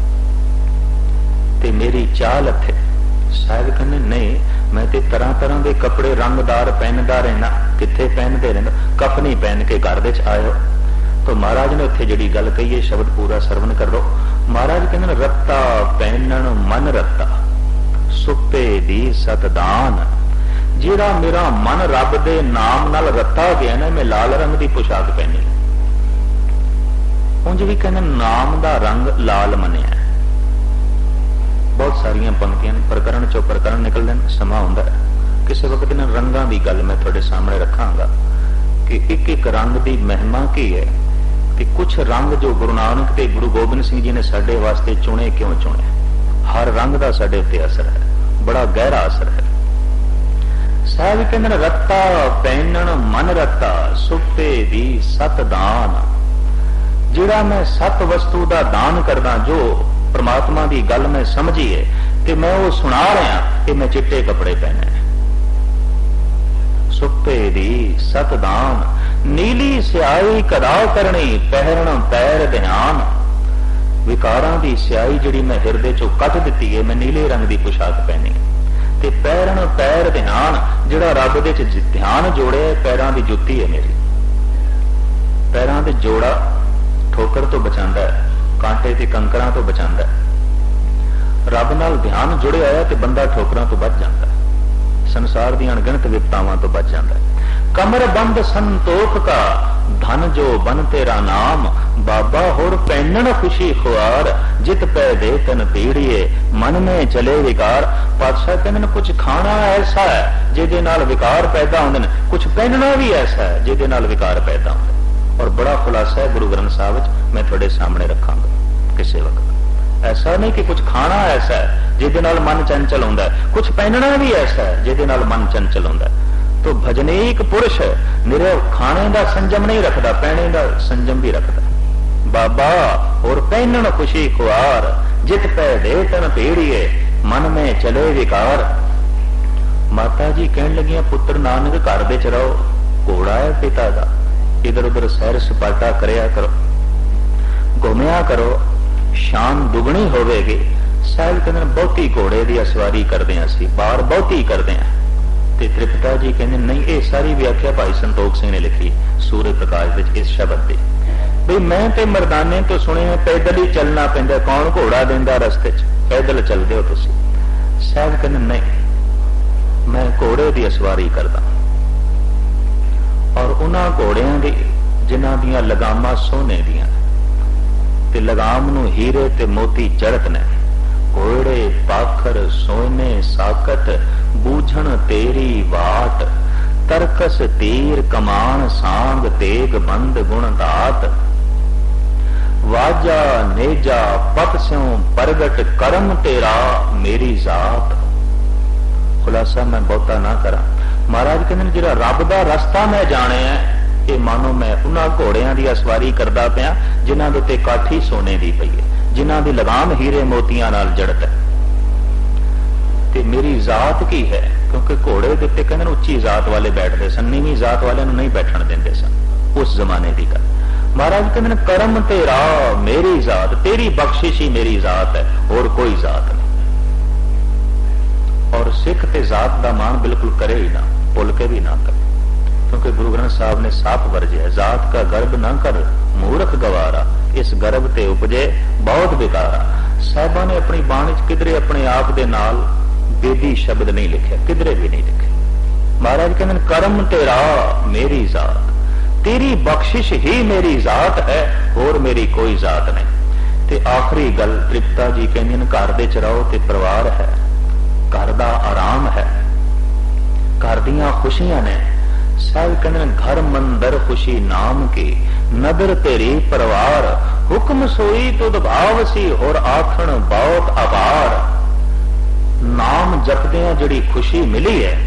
ਤੇ ਮੇਰੀ ਚਾਲ ਇੱਥੇ। ਸਾਹਿਬ ਕਹਿੰਦੇ ਨਹੀਂ, ਮੈਂ ਤੇ ਤਰ੍ਹਾਂ ਤਰ੍ਹਾਂ ਦੇ ਕੱਪੜੇ ਰੰਗਦਾਰ ਪਹਿਨਦਾ ਰਹਿਣਾ। ਕਿੱਥੇ ਪਹਿਨਦੇ ਰਹਿੰਦਾ? ਕਫਨੀ ਪਹਿਨ ਕੇ ਘਰ ਵਿੱਚ ਆਇਓ। ਤਾਂ ਮਹਾਰਾਜ ਨੇ ਉੱਥੇ ਜਿਹੜੀ ਗੱਲ ਕਹੀ ਹੈ, ਸ਼ਬਦ ਪੂਰਾ ਸਰਵਣ ਕਰ ਲਓ। ਮਹਾਰਾਜ ਕਹਿੰਦੇ ਨੇ ਰੱਤਾ ਪਹਿਨਣ ਮਨ ਰੱਤਾ, ਸੁੱਪੇ ਦੀ ਸਤਦਾਨ। ਜਿਹੜਾ ਮੇਰਾ ਮਨ ਰੱਬ ਦੇ ਨਾਮ ਨਾਲ ਰੱਤਾ ਗਿਆ ਨਾ, ਮੈਂ ਲਾਲ ਰੰਗ ਦੀ ਪੁਸ਼ਾਕ ਪਹਿਨੀ। ਉਂਝ ਵੀ ਕਹਿੰਦੇ ਨਾਮ ਦਾ ਰੰਗ ਲਾਲ ਮੰਨਿਆ। ਬਹੁਤ ਸਾਰੀਆਂ ਪੰਕਤੀਆਂ ਪ੍ਰਕਰਣ ਚੋਂ ਪ੍ਰਕਰਣ ਨਿਕਲਦੇ ਨੇ, ਸਮਾਂ ਹੁੰਦਾ ਹੈ। ਕਿਸੇ ਵਕਤ ਇਹਨਾਂ ਰੰਗਾਂ ਦੀ ਗੱਲ ਮੈਂ ਤੁਹਾਡੇ ਸਾਹਮਣੇ ਰੱਖਾਂਗਾ ਕਿ ਇੱਕ ਇੱਕ ਰੰਗ ਦੀ ਮਹਿਮਾ ਕੀ ਹੈ ਤੇ ਕੁਝ ਰੰਗ ਜੋ ਗੁਰੂ ਨਾਨਕ ਤੇ ਗੁਰੂ ਗੋਬਿੰਦ ਸਿੰਘ ਜੀ ਨੇ ਸਾਡੇ ਵਾਸਤੇ ਚੁਣੇ, ਕਿਉਂ ਚੁਣੇ। ਹਰ ਰੰਗ ਦਾ ਸਾਡੇ ਉੱਤੇ ਅਸਰ ਹੈ, ਬੜਾ ਗਹਿਰਾ ਅਸਰ ਹੈ। ਸਾਹਿਬ ਕਹਿੰਦੇ ਨੇ ਰੱਤਾ ਪਹਿਨਣ ਮਨ ਰੱਤਾ, ਸੁੱਪੇ ਦੀ ਸਤ ਦਾਨ। ਜਿਹੜਾ ਮੈਂ ਸਤ ਵਸਤੂ ਦਾ ਦਾਨ ਕਰਦਾ, ਜੋ ਪ੍ਰਮਾਤਮਾ ਦੀ ਗੱਲ ਮੈਂ ਸਮਝੀ ਹੈ ਤੇ ਮੈਂ ਉਹ ਸੁਣਾ ਰਿਹਾ ਕਿ ਮੈਂ ਚਿੱਟੇ ਕੱਪੜੇ ਪਹਿਨੇ। ਸੁੱਪੇ ਦੀ ਸਤ ਦਾਨ, ਨੀਲੀ ਸਿਆਹੀ ਕਦਾ ਕਰਨੀ, ਪਹਿਰਣ ਪੈਰ ਧਿਆਨ। ਵਿਕਾਰਾਂ ਦੀ ਸਿਆਹੀ ਜਿਹੜੀ ਮੈਂ ਹਿਰਦੇ ਚੋਂ ਕੱਢ ਦਿੱਤੀ ਹੈ, ਮੈਂ ਨੀਲੇ ਰੰਗ ਦੀ ਪੁਸ਼ਾਕ ਪਹਿਨੀ ਤੇ ਪਹਿਰਣ ਪੈਰ ਧਿਆਨ। ਜਿਹੜਾ ਰੱਬ ਦੇ ਚ ਧਿਆਨ ਜੋੜਿਆ, ਪੈਰਾਂ ਦੀ ਜੁੱਤੀ ਹੈ ਮੇਰੀ। ਪੈਰਾਂ ਦੇ ਜੋੜਾ ਠੋਕਰ ਤੋਂ ਬਚਾਉਂਦਾ ਹੈ, ਕਾਂਟੇ ਤੇ ਕੰਕਰਾਂ ਤੋਂ ਬਚਾਉਂਦਾ ਹੈ। ਰੱਬ ਨਾਲ ਧਿਆਨ ਜੁੜਿਆ ਹੋਇਆ ਤੇ ਬੰਦਾ ਠੋਕਰਾਂ ਤੋਂ ਬਚ ਜਾਂਦਾ ਹੈ, ਸੰਸਾਰ ਦੀਆਂ ਅਣਗਿਣਤ ਵਿਪਤਾਵਾਂ ਤੋਂ ਬਚ ਜਾਂਦਾ ਹੈ। ਕਮਰ ਬੰਦ ਸੰਤੋਖ ਕਾ, ਧਨ ਜੋ ਬਨ ਤੇਰਾ ਨਾਮ। ਬਾਬਾ ਹੋਰ ਪਹਿਨਣ ਖੁਸ਼ੀ ਖੁਆਰ, ਜਿਤ ਪੈ ਦੇ ਤਨ ਪੀੜੀਏ, ਮਨ ਮੇ ਚਲੇ ਵਿਕਾਰ। ਪਾਤਸ਼ਾਹ ਕਹਿੰਦੇ ਨੇ ਕੁਝ ਖਾਣਾ ਐਸਾ ਹੈ ਜਿਹਦੇ ਨਾਲ ਵਿਕਾਰ ਪੈਦਾ ਹੁੰਦੇ ਨੇ, ਕੁਝ ਪਹਿਨਣਾ ਵੀ ਐਸਾ ਹੈ ਜਿਹਦੇ ਨਾਲ ਵਿਕਾਰ ਪੈਦਾ ਹੁੰਦੇ। ਔਰ ਬੜਾ ਖੁਲਾਸਾ ਹੈ ਗੁਰੂ ਗ੍ਰੰਥ ਸਾਹਿਬ ਵਿੱਚ, ਮੈਂ ਤੁਹਾਡੇ ਸਾਹਮਣੇ ਰੱਖਾਂਗਾ ਕਿਸੇ ਵਕਤ। ਐਸਾ ਨਹੀਂ ਕਿ ਕੁਝ ਖਾਣਾ ਐਸਾ ਹੈ ਜਿਹਦੇ ਨਾਲ ਮਨ ਚੰਚਲ ਹੁੰਦਾ ਹੈ, ਕੁਝ ਪਹਿਨਣਾ ਵੀ ਐਸਾ ਹੈ ਜਿਹਦੇ ਨਾਲ ਮਨ ਚੰਚਲ ਹੁੰਦਾ ਹੈ। ਤੋ ਭਜਨੀਕ ਪੁਰਸ਼ ਨਿਰੇ ਖਾਣੇ ਦਾ ਸੰਜਮ ਨਹੀਂ ਰੱਖਦਾ, ਪਹਿਣੇ ਦਾ ਸੰਜਮ ਵੀ ਰੱਖਦਾ। ਬਾਬਾ ਹੋਰ ਪਹਿਨਣ ਖੁਸ਼ੀ ਖੁਆਰ, ਜਿਤ ਪੈ ਦੇ ਤਨ ਪੀੜੀਏ, ਮਨ ਮੇ ਚਲੇ ਵਿਕਾਰ। ਮਾਤਾ ਜੀ ਕਹਿਣ ਲੱਗੀਆਂ ਪੁੱਤਰ ਨਾਨਕ ਘਰ ਵਿੱਚ ਰਹੋ, ਘੋੜਾ ਹੈ ਪਿਤਾ ਦਾ, ਇਧਰ ਉਧਰ ਸੈਰ ਸਪਾਟਾ ਕਰਿਆ ਕਰੋ, ਘੁੰਮਿਆ ਕਰੋ, ਸ਼ਾਨ ਦੁਗਣੀ ਹੋਵੇਗੀ। ਸਾਹਿਬ ਕਹਿੰਦੇ ਬਹੁਤੀ ਘੋੜੇ ਦੀ ਅਸਵਾਰੀ ਕਰਦੇ ਹਾਂ ਅਸੀਂ, ਬਾਹਰ ਬਹੁਤੀ ਕਰਦੇ ਹਾਂ। ਤੇ ਤ੍ਰਿਪਤਾ ਜੀ ਕਹਿੰਦੇ ਨਹੀਂ, ਇਹ ਸਾਰੀ ਵਿਆਖਿਆ ਭਾਈ ਸੰਤੋਖ ਸਿੰਘ ਨੇ ਲਿਖੀ ਸੂਰਜ ਪ੍ਰਕਾਸ਼ ਵਿੱਚ ਇਸ ਸ਼ਬਦ ਦੀ। ਬਈ ਮੈਂ ਤੇ ਮਰਦਾਨੇ ਤੋਂ ਸੁਣਿਆ ਪੈਦਲ ਹੀ ਚੱਲਣਾ ਪੈਂਦਾ, ਕੌਣ ਘੋੜਾ ਦਿੰਦਾ ਰਸਤੇ 'ਚ, ਪੈਦਲ ਚੱਲਦੇ ਹੋ ਤੁਸੀਂ। ਸਾਹਿਬ ਕਹਿੰਦੇ ਨਹੀਂ, ਮੈਂ ਘੋੜੇ ਦੀ ਅਸਵਾਰੀ ਕਰਦਾ। ਔਰ ਉਹਨਾਂ ਘੋੜਿਆਂ ਦੀ ਜਿਨ੍ਹਾਂ ਦੀਆਂ ਲਗਾਮਾਂ ਸੋਨੇ ਦੀਆਂ ਤੇ ਲਗਾਮ ਨੂੰ ਹੀਰੇ ਤੇ ਮੋਤੀ ਜੜਤ ਨੇ। ਘੋੜੇ ਪਾਖਰ ਸੋਨੇ ਸਾਕਤ, ਬੂਝਣ ਤੇਰੀ ਵਾਟ। ਤਰਕਸ ਤੀਰ ਕਮਾਨ ਸਾਂਗ, ਤੇਗ ਬੰਦ ਗੁਣ ਦਾਤ। ਵਾਜਾ ਨੇਜਾ ਪਤ ਸਿਉ ਪ੍ਰਗਟ, ਕਰਮ ਤੇਰਾ ਮੇਰੀ ਜ਼ਾਤ। ਖੁਲਾਸਾ ਮੈਂ ਬਹੁਤਾ ਨਾ ਕਰਾਂ। ਮਹਾਰਾਜ ਕਹਿੰਦੇ ਨੇ ਜਿਹੜਾ ਰੱਬ ਦਾ ਰਸਤਾ ਮੈਂ ਜਾਣਿਆ, ਇਹ ਮਾਨੋ ਮੈਂ ਉਹਨਾਂ ਘੋੜਿਆਂ ਦੀ ਅਸਵਾਰੀ ਕਰਦਾ ਪਿਆ ਜਿਨ੍ਹਾਂ ਦੇ ਉੱਤੇ ਕਾਠੀ ਸੋਨੇ ਦੀ ਪਈ ਹੈ, ਜਿਨ੍ਹਾਂ ਦੀ ਲਗਾਮ ਹੀਰੇ ਮੋਤੀਆਂ ਨਾਲ ਜੜਤ ਹੈ। ਤੇ ਮੇਰੀ ਜ਼ਾਤ ਕੀ ਹੈ? ਕਿਉਂਕਿ ਘੋੜੇ ਦੇ ਉੱਤੇ ਕਹਿੰਦੇ ਨੇ ਉੱਚੀ ਜ਼ਾਤ ਵਾਲੇ ਬੈਠਦੇ ਸਨ, ਨੀਵੀਂ ਜ਼ਾਤ ਵਾਲਿਆਂ ਨੂੰ ਨਹੀਂ ਬੈਠਣ ਦਿੰਦੇ ਸਨ, ਉਸ ਜ਼ਮਾਨੇ ਦੀ ਗੱਲ। ਮਹਾਰਾਜ ਕਹਿੰਦੇ ਨੇ ਕਰਮ ਤੇਰਾ ਮੇਰੀ ਜ਼ਾਤ, ਤੇਰੀ ਬਖਸ਼ਿਸ਼ ਹੀ ਮੇਰੀ ਜ਼ਾਤ ਹੈ, ਹੋਰ ਕੋਈ ਜ਼ਾਤ ਨਹੀਂ। ਔਰ ਸਿੱਖ ਤੇ ਜ਼ਾਤ ਦਾ ਮਾਣ ਬਿਲਕੁਲ ਕਰੇ ਹੀ ਨਾ, ਭੁੱਲ ਕੇ ਵੀ ਨਾ ਕਰੇ, ਕਿਉਂਕਿ ਗੁਰੂ ਗ੍ਰੰਥ ਸਾਹਿਬ ਨੇ ਸਾਫ਼ ਵਰਜਿਆ, ਜ਼ਾਤ ਕਾ ਗਰਭ ਨਾ ਕਰ ਮੂਰਖ ਗਵਾਰਾ, ਇਸ ਗਰਭ ਤੇ ਉਪਜੇ ਬਹੁਤ ਬਿਕਾਰਾ। ਸਾਹਿਬਾਂ ਨੇ ਆਪਣੀ ਬਾਣੀ ਚ ਕਿਧਰੇ ਆਪਣੇ ਆਪ ਦੇ ਨਾਲ ਬੇਦੀ ਸ਼ਬਦ ਨਹੀਂ ਲਿਖਿਆ, ਕਿਧਰੇ ਵੀ ਨਹੀਂ ਲਿਖਿਆ। ਮਹਾਰਾਜ ਕਹਿੰਦੇ ਕਰਮ ਤੇਰਾ ਮੇਰੀ ਜ਼ਾਤ, ਤੇਰੀ ਬਖਸ਼ਿਸ਼ ਹੀ ਮੇਰੀ ਜ਼ਾਤ ਹੈ, ਹੋਰ ਮੇਰੀ ਕੋਈ ਜ਼ਾਤ ਨਹੀਂ। ਤੇ ਆਖਰੀ ਗੱਲ ਤ੍ਰਿਪਤਾ ਜੀ ਕਹਿੰਦੇ ਨੇ ਘਰ ਦੇ ਚ ਰਹੋ ਤੇ ਪਰਿਵਾਰ ਹੈ, ਘਰ ਦਾ ਆਰਾਮ ਹੈ, ਘਰ ਦੀਆਂ ਖੁਸ਼ੀਆਂ ਨੇ। ਸਾਹਿਬ ਕਹਿੰਦੇ ਨੇ ਘਰ ਮੰਦਰ ਖੁਸ਼ੀ ਨਾਮ ਕੀ, ਨਦਰ ਤੇਰੀ ਪਰਿਵਾਰ। ਹੁਕਮ ਸੋਈ ਤੁਧ ਭਾਵ ਸੀ, ਹੋਰ ਆਖਣ ਬਹੁਤ ਆਭਾਰ। ਨਾਮ ਜਪਦਿਆਂ ਜਿਹੜੀ ਖੁਸ਼ੀ ਮਿਲੀ ਹੈ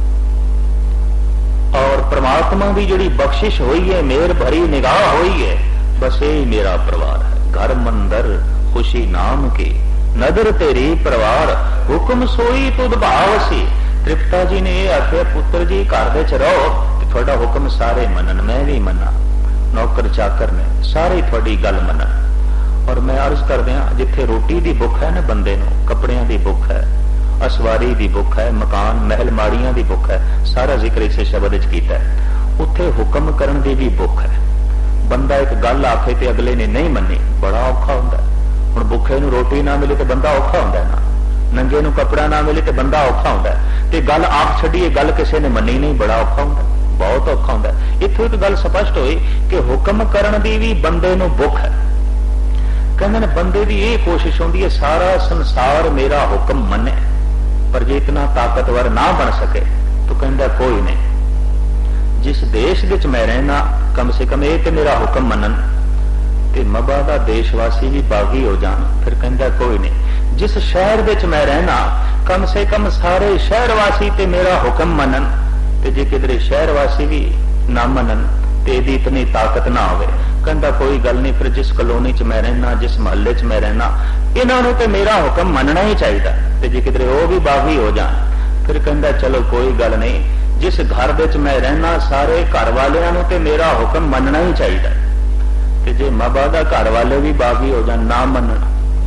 ਔਰ ਪ੍ਰਮਾਤਮਾ ਦੀ ਜਿਹੜੀ ਬਖਸ਼ਿਸ਼ ਹੋਈ ਹੈ, ਮੇਰ ਭਰੀ ਨਿਗਾਹ ਹੋਈ ਹੈ, ਬਸ ਇਹ ਮੇਰਾ ਪਰਿਵਾਰ ਹੈ। ਘਰ ਮੰਦਰ ਖੁਸ਼ੀ ਨਾਮ ਕੀ, ਨਦਰ ਤੇਰੀ ਪਰਿਵਾਰ। ਹੁਕਮ ਸੋਈ ਤੁਧ ਭਾਵ ਸੀ, तृप्ता जी ने यह आख्या पुत्र जी घर दे च रहो ते थोड़ा हुक्म सारे मनन, मैं भी मना, नौकर चाकर ने सारे थोड़ी गल मनन। और मैं अर्ज कर दिया जिथे रोटी दी भुख है ना बंदे नूं, कपड़ियां दी भुख है, असवारी दी भुख है, मकान महल माड़ियां दी भुख है, सारा जिक्र इसे शब्द च कीता है। उत्थे हुक्म करन दी भी भुख है। बंदा एक गल आखे ते अगले ने नहीं मन्नी, बड़ा औखा हुंदा है। हुण भुखे नूं रोटी ना मिले तो बंदा औखा हुंदा है ना, नंगे नूं कपड़ा ना मिले तो बंदा औखा हुंदा है, ते गल आप छड्डीए गल किसी ने मन्नी नहीं, बड़ा औखा हुंदा है, बहुत औखा हुंदा है। इत्थों एक गल स्पष्ट होई कि हुक्म करन दी भी बंदे नूं भुख है। कहंदे ने बंदे दी ये कोशिश होंदी है सारा संसार मेरा हुक्म मन्ने, पर जे इतना ताकतवर ना बन सके तो कहंदा कोई नहीं, जिस देश विच मैं रहना कम से कम ये तो मेरा हुक्म मनन, ते मबा दा देशवासी भी बागी हो जान, फिर कहंदा कोई नहीं, जिस शहर विच मैं रहना कम से कम सारे शहरवासी ते मेरा हुक्म मनन, ते जे किधरे शहरवासी भी ना मनन ते इहदी इतनी ताकत ना होवे, कहंदा कोई गल नहीं, फिर जिस कलोनी च मैं रहना, जिस महल्ले च मैं रहना, इन्हां नूं ते मेरा हुक्म मनना ही चाहिए, ते जे किधरे वो भी बागी हो जान, फिर कहंदा चलो कोई गल नहीं, जिस घर विच मैं रहना सारे घर वालियां नूं ते मेरा हुक्म मनना ही चाहिए, ते जे मबा दा घर वाले भी बागी हो जान ना मनन,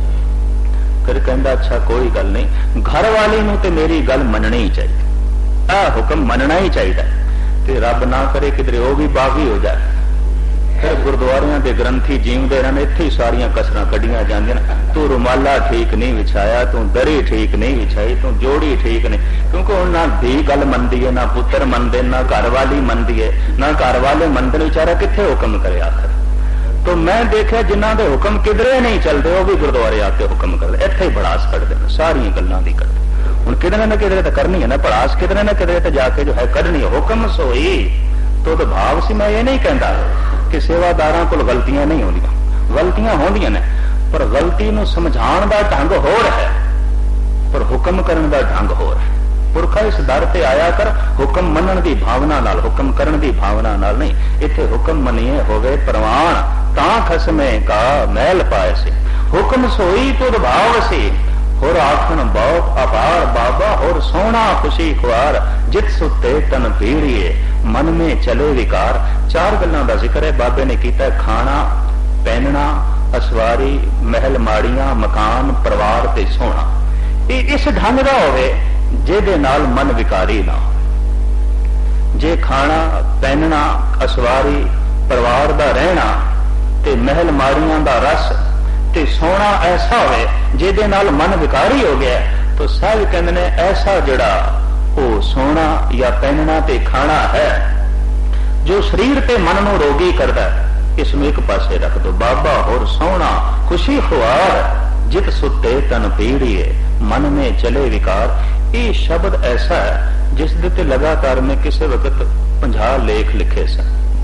फिर कहंदा अच्छा कोई गल नहीं, घर वाले नूं ते मेरी गल मननी ही चाहिए, आ हुक्म मनना ही चाहिए, ते रब ना करे किधरे वो भी बागी हो जाए, फिर गुरुद्वारियां दे ग्रंथी जीवदे रहन, इत्थे ही सारियां कसरां कढियां जांदियां, तू रुमाला ठीक नहीं विछाया, तू दरी ठीक नहीं विछाई, तू जोड़ी ठीक नहीं, क्योंकि हुण ना धी गल मनदी है, ना पुत्र मनदे, ना घर वाली मनदी है, ना घर वाले मनदे, बेचारा कित्थे हुक्म करे आखिर। तो मैं देखा जिन्हां दे हुक्म किधरे नहीं चलते वो भी गुरुद्वारे आके हुक्म करदे, इत्थे ही भड़ास कढदे ने, सारियां गल्लां दी कढदे। हुण किधरे ना किधरे तो करनी है ना भड़ास, किधरे ना किधरे तो जाके जो है कढनी है। हुक्म सोई तो तो भाव सी, मैं ये नहीं कहता कि सेवादारां कोल गलतियां नहीं होंदियां, गलतियां होंदियां ने, पर गलती नूं समझाण दा ढंग होर है, पर हुक्म करन दा ढंग होर है। पुरखा इस दर ते आया कर हुक्म मनन दी भावना नाल, हुक्म करन दी भावना नाल नहीं। इत्थे हुक्म मनीए होवे प्रवाण, तां खसमे का मैल पाए से, हुक्म सोई तुद भाव से, होर आखण बहुत अपार बाबा, होर सोना खुशी खुआर, जित सुते तन पीड़िए, मन में चले विकार। चार गल्लां दा जिक्र है बाबे ने कीता, खाना पहनना, असवारी, महल माड़ियां, मकान, परिवार ते सोना। ਇਹ इस ढंग का होवे ਜਿਹਦੇ नाल मन विकारी ना हो। जे खाना पहनना, असवारी, परिवार का रहना ते महल माड़ियां का रस ते सोना ऐसा होवे ਜਿਹਦੇ नाल मन विकारी हो गया, तो साहब कहते ने ऐसा जड़ा वो सोना या पहनना ते खाना है जो शरीर ते मन नूं रोगी करता है, इसमें एक पासे रख दो। बाबा होर सोना खुशी खुआर, जित सुते तन पीड़िए, मन में चले विकार। ये शब्द ऐसा है जिस दे लगातार मैं किसी वक्त पंजाह लेख लिखे सन,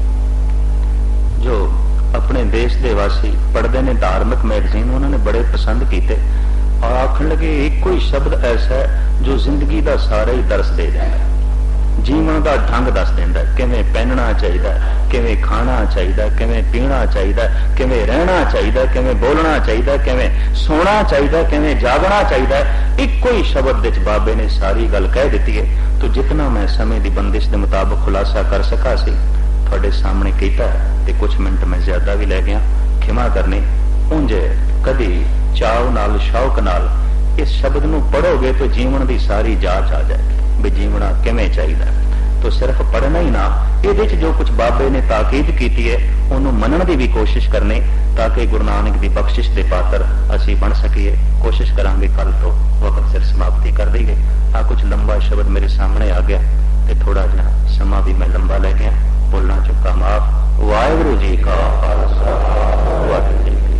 जो अपने देश के वासी पढ़ते ने धार्मिक मैगजीन, उन्होंने बड़े पसंद किए और आखन लगे एक कोई शब्द ऐसा है जो जिंदगी का सारा ही दर्श दे जाता है, जीवन का ढंग दस देंदा है, किवें पहनना चाहिए, किवें खाना चाहिए, किवें पीना चाहिए, किवें रहना चाहिए, किवें बोलना चाहिए, किवें सोना चाहिए, किवें जागना चाहिए। एक कोई शब्द विच बाबे ने सारी गल कह दी है। तो जितना मैं समय की बंदिश के मुताबिक खुलासा कर सका सी तुहाडे सामने कीता है, ते कुछ मिनट मैं ज्यादा भी लै गया, खिमा करनी। उंज कदी चाव नाल शौक नाल इस शब्द नूं पढ़ोगे तो जीवन की सारी जांच आ जाएगी भी जीवना किवें चाहिए। तो सिर्फ पढ़ना ही ना, ये जो कुछ बाबे ने ताकीद की है उन्होंने मनन की भी कोशिश करनी, ताकि गुरु नानक की बख्शिश के पात्र असी बन सकीए। कोशिश करांगे कल तो वक्त सिर समाप्ति कर दी गई। आ कुछ लंबा शब्द मेरे सामने आ गया, तो थोड़ा जहा समा भी मैं लंबा लै गया।